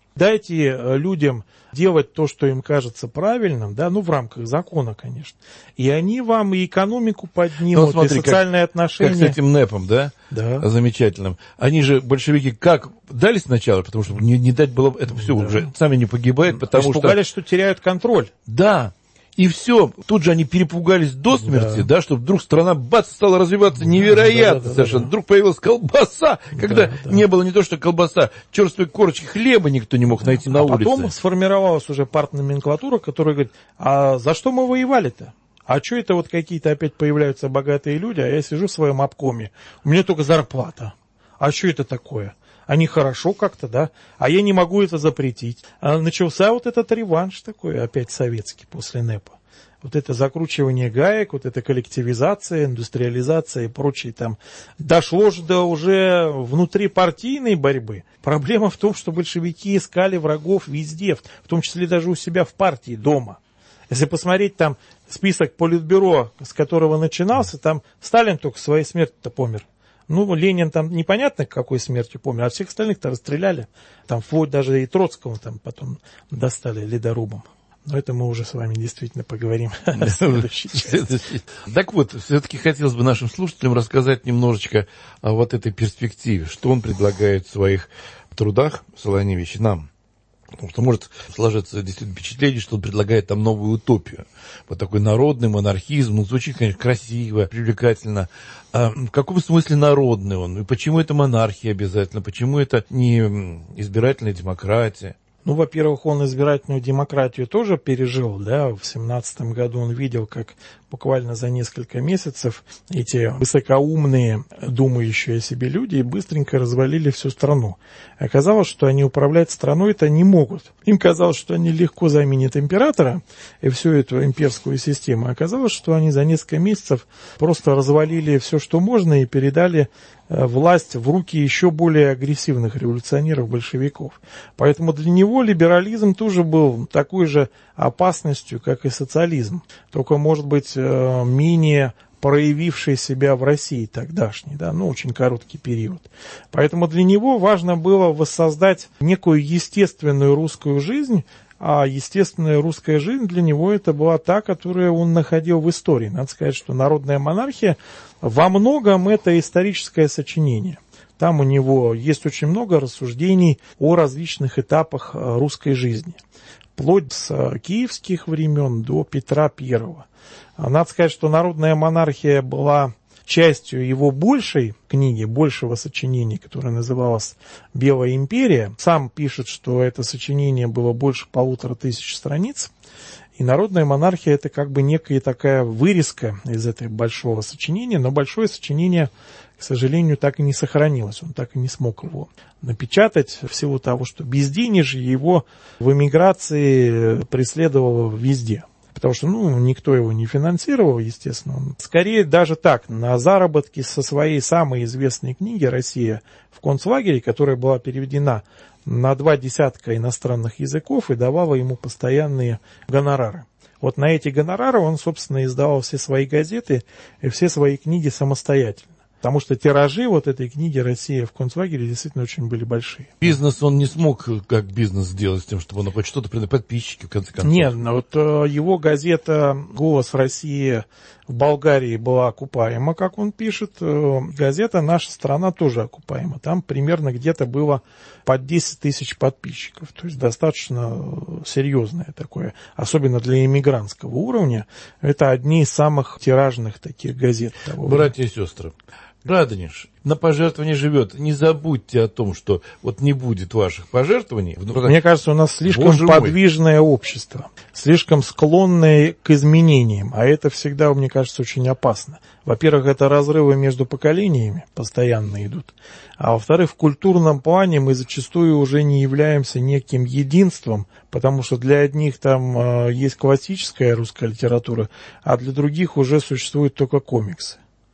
Дайте людям делать то, что им кажется правильным, да, ну, в рамках закона, конечно. И они вам и экономику поднимут, ну, смотри, и социальные как, отношения. Как с этим НЭПом, да? Да. Замечательным. Они же, большевики, как дали сначала, потому что не, не дать было, это все да. уже сами не погибают, потому Испугались, что... что теряют контроль. Да. И все, тут же они перепугались до смерти, да, да что вдруг страна, бац, стала развиваться невероятно да, да, да, совершенно. Да, да. Вдруг появилась колбаса, когда да, да. не было не то, что колбаса, черствой корочки хлеба никто не мог найти на а улице. Потом сформировалась уже партноменклатура, которая говорит, а за что мы воевали-то? А что это вот какие-то опять появляются богатые люди, а я сижу в своем обкоме, у меня только зарплата. А что это такое? Они хорошо как-то, да, а я не могу это запретить. А начался вот этот реванш такой, опять советский, после НЭПа. Вот это закручивание гаек, вот эта коллективизация, индустриализация и прочее там. Дошло же до уже внутрипартийной борьбы. Проблема в том, что большевики искали врагов везде, в том числе даже у себя в партии дома. Если посмотреть там список политбюро, с которого начинался, там Сталин только своей смертью-то помер. Ну, Ленин там непонятно, какой смертью помер, а всех остальных-то расстреляли. Там вплоть даже и Троцкого там потом достали ледорубом. Но это мы уже с вами действительно поговорим в следующей части. Так вот, все-таки хотелось бы нашим слушателям рассказать немножечко о вот этой перспективе, что он предлагает в своих трудах, Солоневич, нам. Потому что может сложиться действительно впечатление, что он предлагает там новую утопию. Вот такой народный монархизм. Ну, звучит, конечно, красиво, привлекательно. А в каком смысле народный он? И почему это монархия обязательно? Почему это не избирательная демократия? Ну, во-первых, он избирательную демократию тоже пережил, да, в семнадцатом году он видел, как буквально за несколько месяцев эти высокоумные, думающие о себе люди быстренько развалили всю страну. Оказалось, что они управлять страной-то не могут. Им казалось, что они легко заменят императора и всю эту имперскую систему. Оказалось, что они за несколько месяцев просто развалили все, что можно, и передали власть в руки еще более агрессивных революционеров-большевиков. Поэтому для него либерализм тоже был такой же опасностью, как и социализм. Только, может быть, менее проявивший себя в России тогдашний, да, ну, очень короткий период. Поэтому для него важно было воссоздать некую естественную русскую жизнь, а естественная русская жизнь для него это была та, которую он находил в истории. Надо сказать, что народная монархия во многом это историческое сочинение. Там у него есть очень много рассуждений о различных этапах русской жизни. Вплоть с киевских времен до Петра Первого. Надо сказать, что народная монархия была частью его большей книги, большего сочинения, которое называлось «Белая империя». Сам пишет, что это сочинение было больше полутора тысяч страниц. И народная монархия – это как бы некая такая вырезка из этого большого сочинения, но большое сочинение, к сожалению, так и не сохранилось. Он так и не смог его напечатать в силу того, что безденежье его в эмиграции преследовало везде. Потому что, ну, никто его не финансировал, естественно. Скорее даже так, на заработки со своей самой известной книги «Россия в концлагере», которая была переведена на два десятка иностранных языков и давала ему постоянные гонорары. Вот на эти гонорары он, собственно, издавал все свои газеты и все свои книги самостоятельно. Потому что тиражи вот этой книги «Россия в концлагере» действительно очень были большие. Бизнес он не смог как бизнес сделать с тем, чтобы он хоть что-то приносил, подписчики, в конце концов. Нет, вот э, его газета «Голос России» в Болгарии была окупаема, как он пишет. Э, газета «Наша страна» тоже окупаема. Там примерно где-то было под десять тысяч подписчиков. То есть достаточно серьезное такое, особенно для иммигрантского уровня. Это одни из самых тиражных таких газет. Братья и сестры. Радонеж на пожертвования живет. Не забудьте о том, что вот не будет ваших пожертвований. Мне кажется, у нас слишком Боже подвижное мой. общество, слишком склонное к изменениям, а это всегда, мне кажется, очень опасно. Во-первых, это разрывы между поколениями постоянно идут, а во-вторых, в культурном плане мы зачастую уже не являемся неким единством, потому что для одних там э, есть классическая русская литература, а для других уже существуют только комиксы.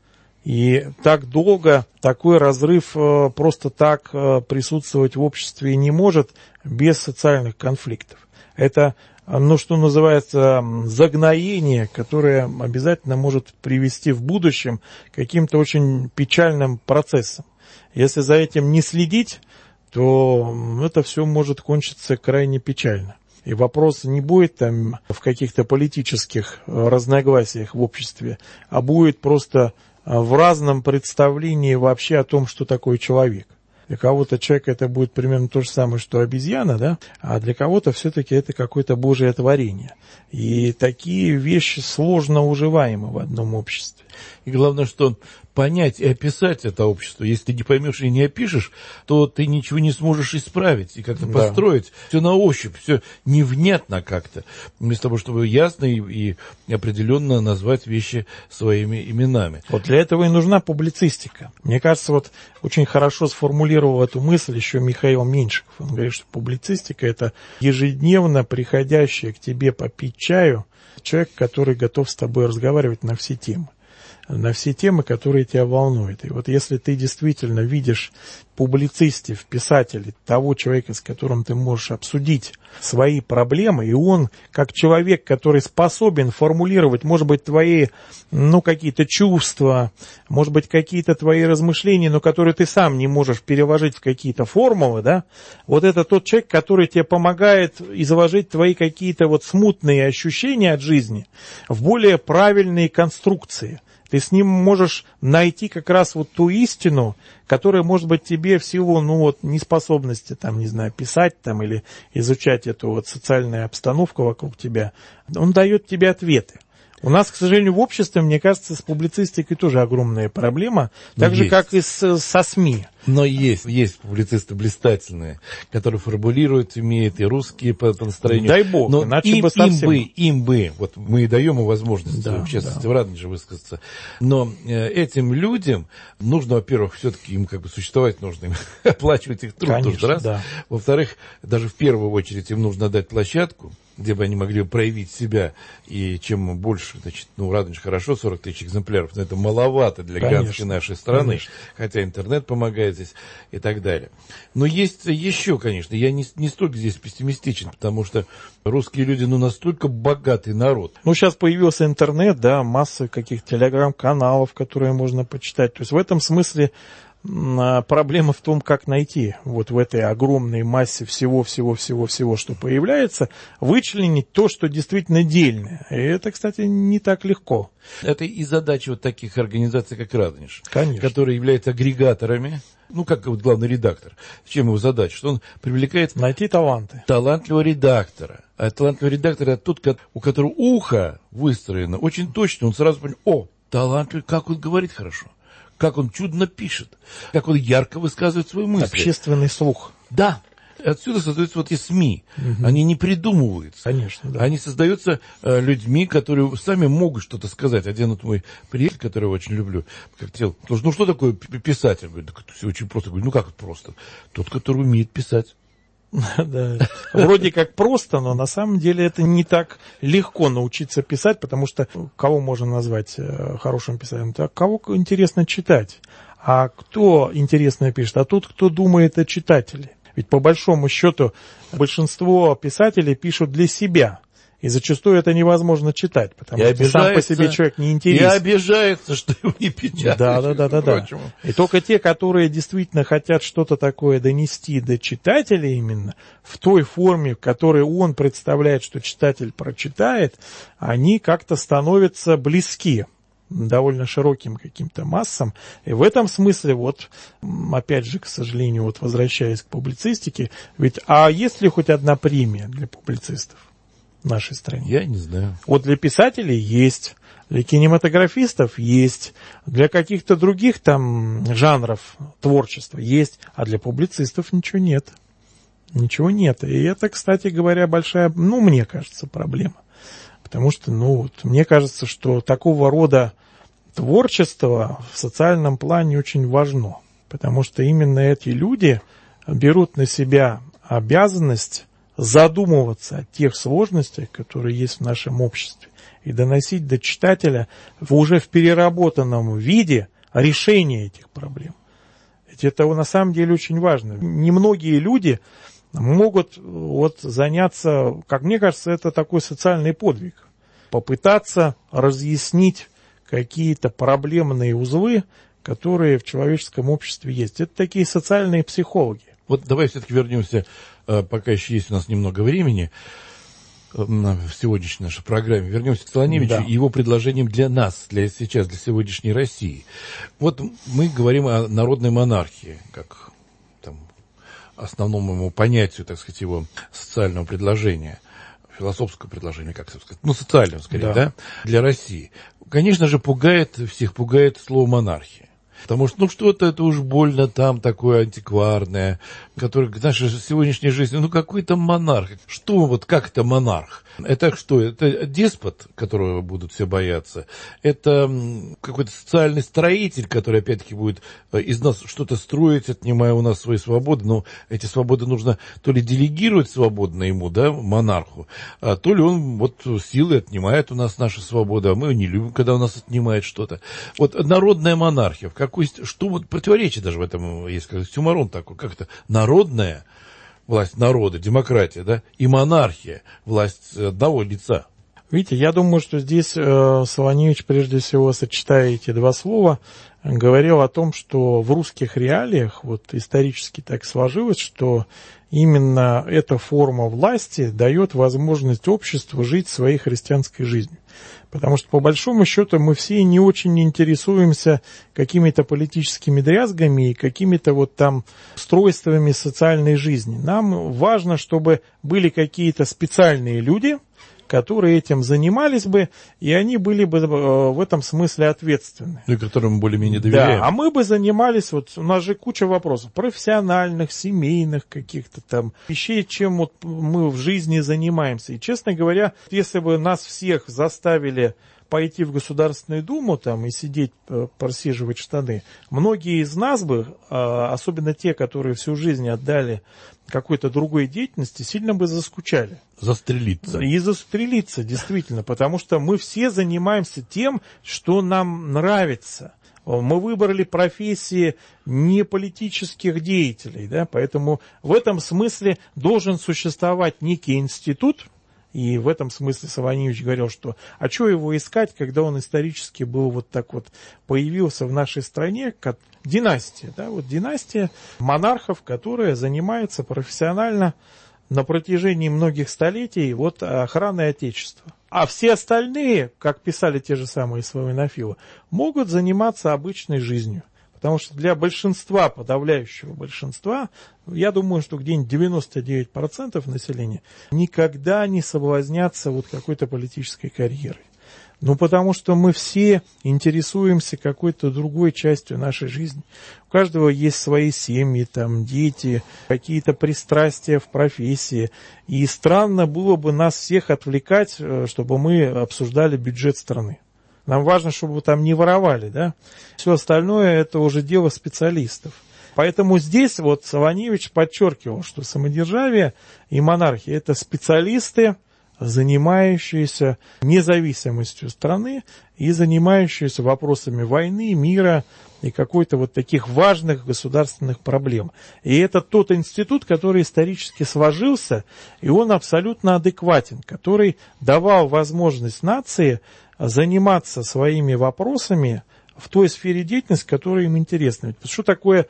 И так долго такой разрыв просто так присутствовать в обществе не может без социальных конфликтов. Это, ну, что называется, загноение, которое обязательно может привести в будущем к каким-то очень печальным процессам. Если за этим не следить, то это все может кончиться крайне печально. И вопрос не будет там в каких-то политических разногласиях в обществе, а будет просто в разном представлении вообще о том, что такое человек. Для кого-то человек это будет примерно то же самое, что обезьяна, да, а для кого-то все-таки это какое-то божие творение. И такие вещи сложно уживаемы в одном обществе. И главное, что понять и описать это общество. Если ты не поймешь и не опишешь, то ты ничего не сможешь исправить и как-то да. построить. Все на ощупь, все невнятно как-то. Вместо того, чтобы ясно и, и определенно назвать вещи своими именами. Вот для этого и нужна публицистика. Мне кажется, вот очень хорошо сформулировал эту мысль еще Михаил Меньшиков. Он говорит, что публицистика – это ежедневно приходящий к тебе попить чаю человек, который готов с тобой разговаривать на все темы. на все темы, которые тебя волнуют. И вот если ты действительно видишь в публицисте, в писателе того человека, с которым ты можешь обсудить свои проблемы, и он, как человек, который способен формулировать, может быть, твои, ну, какие-то чувства, может быть, какие-то твои размышления, но которые ты сам не можешь переложить в какие-то формулы, да, вот это тот человек, который тебе помогает изложить твои какие-то вот смутные ощущения от жизни в более правильные конструкции. Ты с ним можешь найти как раз вот ту истину, которая, может быть, тебе в силу, ну вот, неспособности, там, не знаю, писать там или изучать эту вот социальную обстановку вокруг тебя, он дает тебе ответы. У нас, к сожалению, в обществе, мне кажется, с публицистикой тоже огромная проблема, так же, как и с, со СМИ. Но есть, есть публицисты блистательные, которые формулируют, умеют и русские по, по настроению. Дай бог, но иначе им, бы совсем... им бы, им бы, вот мы и даем им возможность, да, в частности, да. в Радонеже высказаться. Но э, этим людям нужно, во-первых, все-таки им как бы существовать нужно, им оплачивать их труд. Конечно, нужно, раз. Да. Во-вторых, даже в первую очередь им нужно дать площадку, где бы они могли проявить себя, и чем больше, значит, ну, Радонеж хорошо, сорок тысяч экземпляров, но это маловато для гигантской нашей страны, конечно. Хотя интернет помогает здесь и так далее. Но есть еще, конечно, я не, не столько здесь пессимистичен, потому что русские люди, ну, настолько богатый народ. Ну, сейчас появился интернет, да, масса каких-то телеграм-каналов, которые можно почитать, то есть в этом смысле проблема в том, как найти вот в этой огромной массе всего-всего-всего-всего, что появляется, вычленить то, что действительно дельное. И это, кстати, не так легко. Это и задача вот таких организаций, как Радонеж, Конечно. которые являются агрегаторами, ну, как вот главный редактор. Чем его задача? Что он привлекает... Найти таланты. Талантливого редактора. А талантливый редактор — это тот, у которого ухо выстроено очень точно. Он сразу понимает, о, талантливый, как он говорит хорошо. Как он чудно пишет, как он ярко высказывает свои мысли. Общественный слух. Да. Отсюда создаются вот эти СМИ. Угу. Они не придумываются. Конечно, да. Они создаются э, людьми, которые сами могут что-то сказать. Один вот мой приятель, которого я очень люблю, как хотел, ну что такое писатель? Говорит, да, все очень просто. Говорю, ну как это просто? Тот, который умеет писать. Да. Вроде как просто, но на самом деле это не так легко научиться писать, потому что кого можно назвать хорошим писателем? А кого интересно читать? А кто интересно пишет? А тот, кто думает о читателе. Ведь по большому счету большинство писателей пишут для себя. И зачастую это невозможно читать, потому и что сам по себе человек не интересен. И обижается, что его не печатают. Да, да, да, да, да. И только те, которые действительно хотят что-то такое донести до читателя именно, в той форме, в которой он представляет, что читатель прочитает, они как-то становятся близки довольно широким каким-то массам. И в этом смысле, вот, опять же, к сожалению, вот возвращаясь к публицистике, ведь, а есть ли хоть одна премия для публицистов в нашей стране? Я не знаю. Вот для писателей есть, для кинематографистов есть, для каких-то других там жанров творчества есть, а для публицистов ничего нет. Ничего нет. И это, кстати говоря, большая, ну, мне кажется, проблема. Потому что, ну, вот, мне кажется, что такого рода творчество в социальном плане очень важно. Потому что именно эти люди берут на себя обязанность задумываться о тех сложностях, которые есть в нашем обществе, и доносить до читателя уже в переработанном виде решение этих проблем. Ведь это на самом деле очень важно. Немногие люди могут вот заняться, как мне кажется, это такой социальный подвиг. Попытаться разъяснить какие-то проблемные узлы, которые в человеческом обществе есть. Это такие социальные психологи. Вот давай все-таки вернемся, пока еще есть у нас немного времени, в сегодняшней нашей программе. Вернемся к Солоневичу да. и его предложениям для нас, для сейчас, для сегодняшней России. Вот мы говорим о народной монархии, как там, основному ему понятию, так сказать, его социального предложения, философского предложения, как сказать, ну, социального, скорее, да. да, для России. Конечно же, пугает, всех пугает слово монархия. Потому что, ну, что-то это уж больно там такое антикварное, которое в нашей сегодняшней жизни, ну, какой-то монарх. Что вот, как это монарх? Это что? Это деспот, которого будут все бояться? Это какой-то социальный строитель, который, опять-таки, будет из нас что-то строить, отнимая у нас свои свободы. Но эти свободы нужно то ли делегировать свободно ему, да, монарху, а то ли он вот силой отнимает у нас наши свободы, а мы не любим, когда у нас отнимает что-то. Вот народная монархия, в какой, что вот противоречие даже в этом есть, как оксюморон такой, как это народная власть народа, демократия, да, и монархия, власть одного лица. Видите, я думаю, что здесь э, Солоневич, прежде всего, сочетая эти два слова, говорил о том, что в русских реалиях, вот исторически так сложилось, что именно эта форма власти дает возможность обществу жить своей христианской жизнью. Потому что, по большому счету, мы все не очень интересуемся какими-то политическими дрязгами и какими-то вот там устройствами социальной жизни. Нам важно, чтобы были какие-то специальные люди, которые этим занимались бы, и они были бы в этом смысле ответственны. И которым мы более-менее доверяем. Да, а мы бы занимались, вот у нас же куча вопросов, профессиональных, семейных каких-то там вещей, чем вот мы в жизни занимаемся. И, честно говоря, если бы нас всех заставили пойти в Государственную Думу там и сидеть, просиживать штаны, многие из нас бы, особенно те, которые всю жизнь отдали какой-то другой деятельности, сильно бы заскучали. Застрелиться. И застрелиться, действительно, потому что мы все занимаемся тем, что нам нравится. Мы выбрали профессии не политических деятелей, да, поэтому в этом смысле должен существовать некий институт. И в этом смысле Солоневич говорил, что а что его искать, когда он исторически был вот так вот, появился в нашей стране, как династия, да, вот династия монархов, которая занимается профессионально на протяжении многих столетий вот охраной Отечества. А все остальные, как писали те же самые славянофилы, могут заниматься обычной жизнью. Потому что для большинства, подавляющего большинства, я думаю, что где-нибудь девяносто девять процентов населения никогда не соблазнятся вот какой-то политической карьерой. Ну, потому что мы все интересуемся какой-то другой частью нашей жизни. У каждого есть свои семьи, там, дети, какие-то пристрастия в профессии. И странно было бы нас всех отвлекать, чтобы мы обсуждали бюджет страны. Нам важно, чтобы там не воровали, да. Все остальное это уже дело специалистов. Поэтому здесь вот Солоневич подчеркивал, что самодержавие и монархия это специалисты, занимающиеся независимостью страны и занимающиеся вопросами войны, мира и какой-то вот таких важных государственных проблем. И это тот институт, который исторически сложился, и он абсолютно адекватен, который давал возможность нации заниматься своими вопросами в той сфере деятельности, которая им интересна. Что такое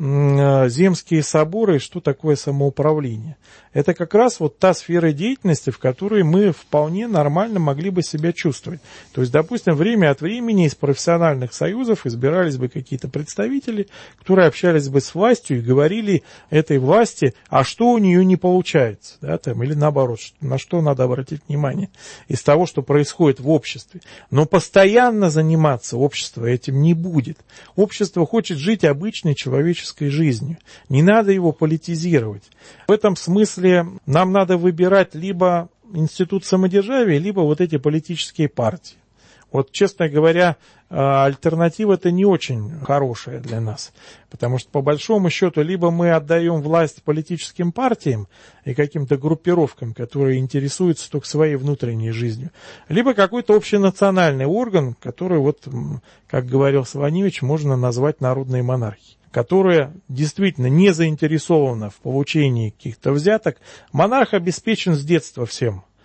земские соборы и что такое самоуправление? Это как раз вот та сфера деятельности, в которой мы вполне нормально могли бы себя чувствовать. То есть, допустим, время от времени из профессиональных союзов избирались бы какие-то представители, которые общались бы с властью и говорили этой власти, а что у нее не получается, да, там, или наоборот, на что надо обратить внимание из того, что происходит в обществе. Но постоянно заниматься общество этим не будет. Общество хочет жить обычной человеческой жизнью. Не надо его политизировать. В этом смысле нам надо выбирать либо институт самодержавия, либо вот эти политические партии. Вот, честно говоря, альтернатива-то не очень хорошая для нас, потому что, по большому счету, либо мы отдаем власть политическим партиям и каким-то группировкам, которые интересуются только своей внутренней жизнью, либо какой-то общенациональный орган, который, вот, как говорил Солоневич, можно назвать народной монархией, которая действительно не заинтересована в получении каких-то взяток. Монарх обеспечен с детства всем.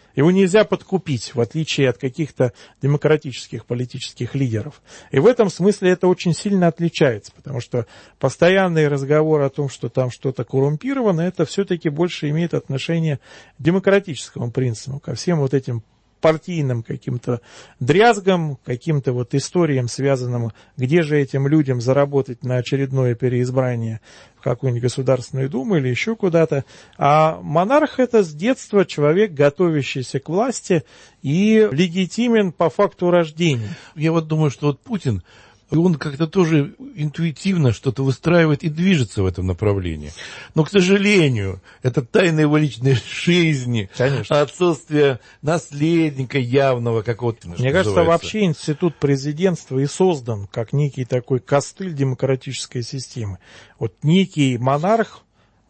Его нельзя подкупить, в отличие от каких-то демократических политических лидеров. И в этом смысле это очень сильно отличается, потому что постоянный разговор о том, что там что-то коррумпировано, это все-таки больше имеет отношение к демократическому принципу, ко всем вот этим партийным каким-то дрязгам, каким-то вот историям, связанным, где же этим людям заработать на очередное переизбрание в какую-нибудь Государственную Думу или еще куда-то. А монарх — это с детства человек, готовящийся к власти и легитимен по факту рождения. Я вот думаю, что вот Путин, он как-то тоже интуитивно что-то выстраивает и движется в этом направлении. Но, к сожалению, это тайна его личной жизни, Конечно. Отсутствие наследника явного какого-то. Мне кажется, называется. Вообще институт президентства и создан как некий такой костыль демократической системы. Вот некий монарх,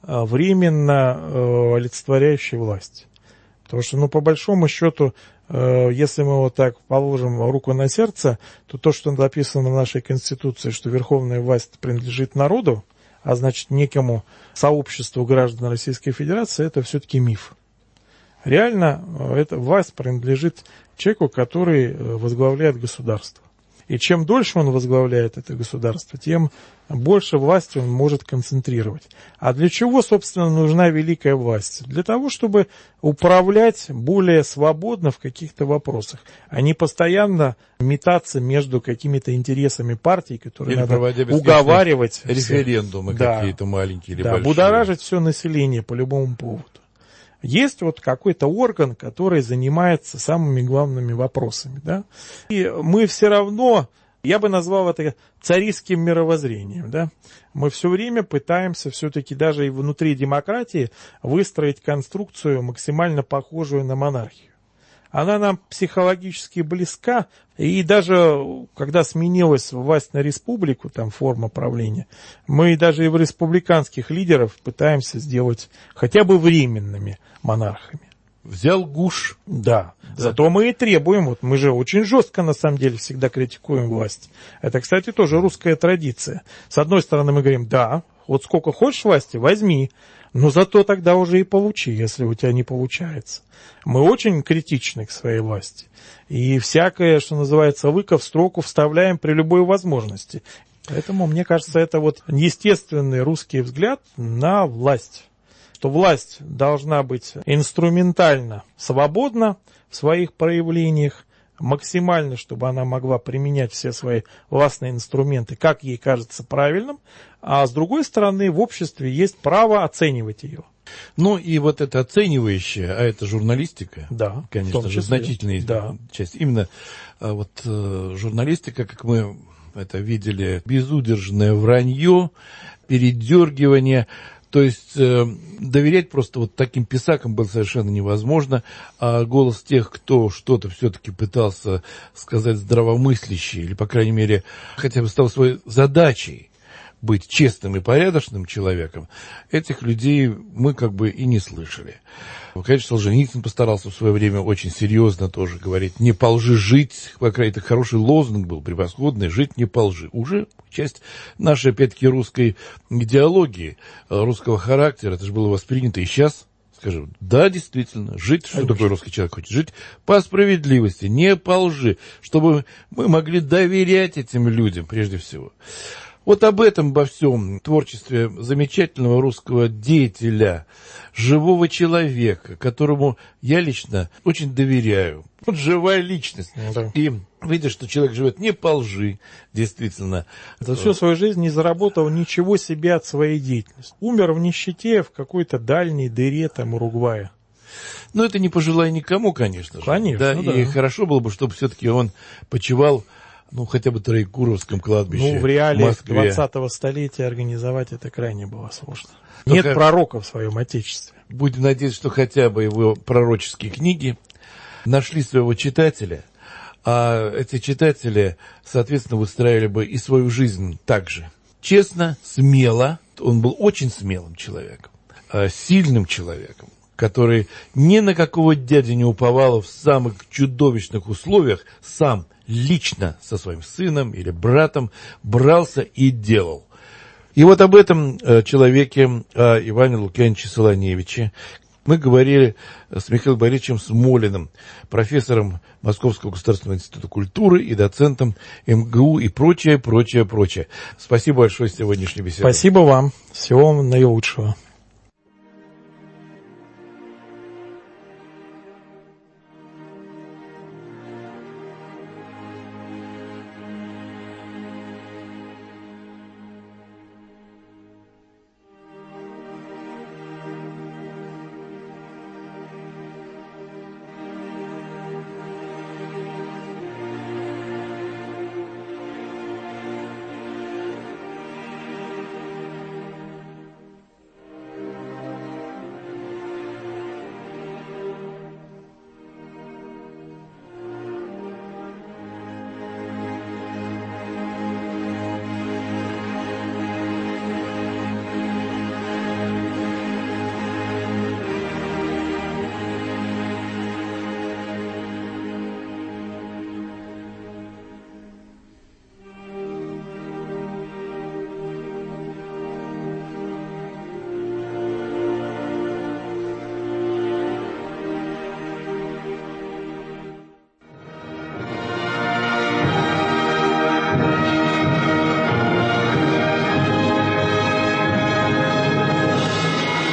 временно олицетворяющий власть. Потому что, ну, по большому счету, если мы вот так положим руку на сердце, то то, что написано в нашей Конституции, что верховная власть принадлежит народу, а значит некому сообществу граждан Российской Федерации, это все-таки миф. Реально, эта власть принадлежит человеку, который возглавляет государство. И чем дольше он возглавляет это государство, тем больше власти он может концентрировать. А для чего, собственно, нужна великая власть? Для того, чтобы управлять более свободно в каких-то вопросах, а не постоянно метаться между какими-то интересами партий, которые или надо уговаривать. Референдумы да, какие-то маленькие или да, большие. Будоражить все население по любому поводу. Есть вот какой-то орган, который занимается самыми главными вопросами, да, и мы все равно, я бы назвал это царистским мировоззрением, да, мы все время пытаемся все-таки даже и внутри демократии выстроить конструкцию, максимально похожую на монархию. Она нам психологически близка, и даже когда сменилась власть на республику, там форма правления, мы даже и в республиканских лидеров пытаемся сделать хотя бы временными монархами. Взял гуш. Да. да. Зато мы и требуем, вот мы же очень жестко на самом деле всегда критикуем власть. Это, кстати, тоже русская традиция. С одной стороны мы говорим, да, вот сколько хочешь власти, возьми. Но зато тогда уже и получи, если у тебя не получается. Мы очень критичны к своей власти. И всякое, что называется, лыко в строку вставляем при любой возможности. Поэтому, мне кажется, это вот естественный русский взгляд на власть. Что власть должна быть инструментально свободна в своих проявлениях, максимально, чтобы она могла применять все свои властные инструменты, как ей кажется правильным, а с другой стороны, в обществе есть право оценивать ее. Ну и вот это оценивающее, а это журналистика, да, конечно же, значительная да. часть. Именно вот журналистика, как мы это видели, безудержное вранье, передергивание. То есть э, доверять просто вот таким писакам было совершенно невозможно, а голос тех, кто что-то все-таки пытался сказать здравомыслящий, или, по крайней мере, хотя бы стал своей задачей быть честным и порядочным человеком, этих людей мы как бы и не слышали. Конечно, Солженицын постарался в свое время очень серьезно тоже говорить «не по лжи жить», по крайней мере, хороший лозунг был, превосходный, «жить не по лжи». Уже часть нашей, опять-таки, русской идеологии, русского характера, это же было воспринято и сейчас. Скажем, да, действительно, жить, что Конечно. такое русский человек хочет? Жить по справедливости, не по лжи, чтобы мы могли доверять этим людям прежде всего. Вот об этом, обо всем творчестве замечательного русского деятеля, живого человека, которому я лично очень доверяю. Вот живая личность. Да. И видишь, что человек живет не по лжи, действительно. За всю свою жизнь не заработал ничего себе от своей деятельности. Умер в нищете в какой-то дальней дыре, там, Уругвая. Но это не пожелаю никому, конечно же. Конечно, да, да. И хорошо было бы, чтобы все-таки он почивал, ну, хотя бы в Троекуровском кладбище. Ну, в реалиях в Москве. двадцатого столетия организовать это крайне было сложно. Только Нет пророка в своем отечестве. Будем надеяться, что хотя бы его пророческие книги нашли своего читателя, а эти читатели, соответственно, выстраивали бы и свою жизнь так же. Честно, смело. Он был очень смелым человеком, сильным человеком, который ни на какого дядю не уповал в самых чудовищных условиях, сам лично со своим сыном или братом брался и делал. И вот об этом человеке, Иване Лукьяновиче Солоневиче, Мы говорили с Михаилом Борисовичем Смолиным, профессором Московского государственного института культуры и доцентом МГУ и прочее, прочее, прочее. Спасибо большое за сегодняшнюю беседу. Спасибо вам. Всего вам наилучшего.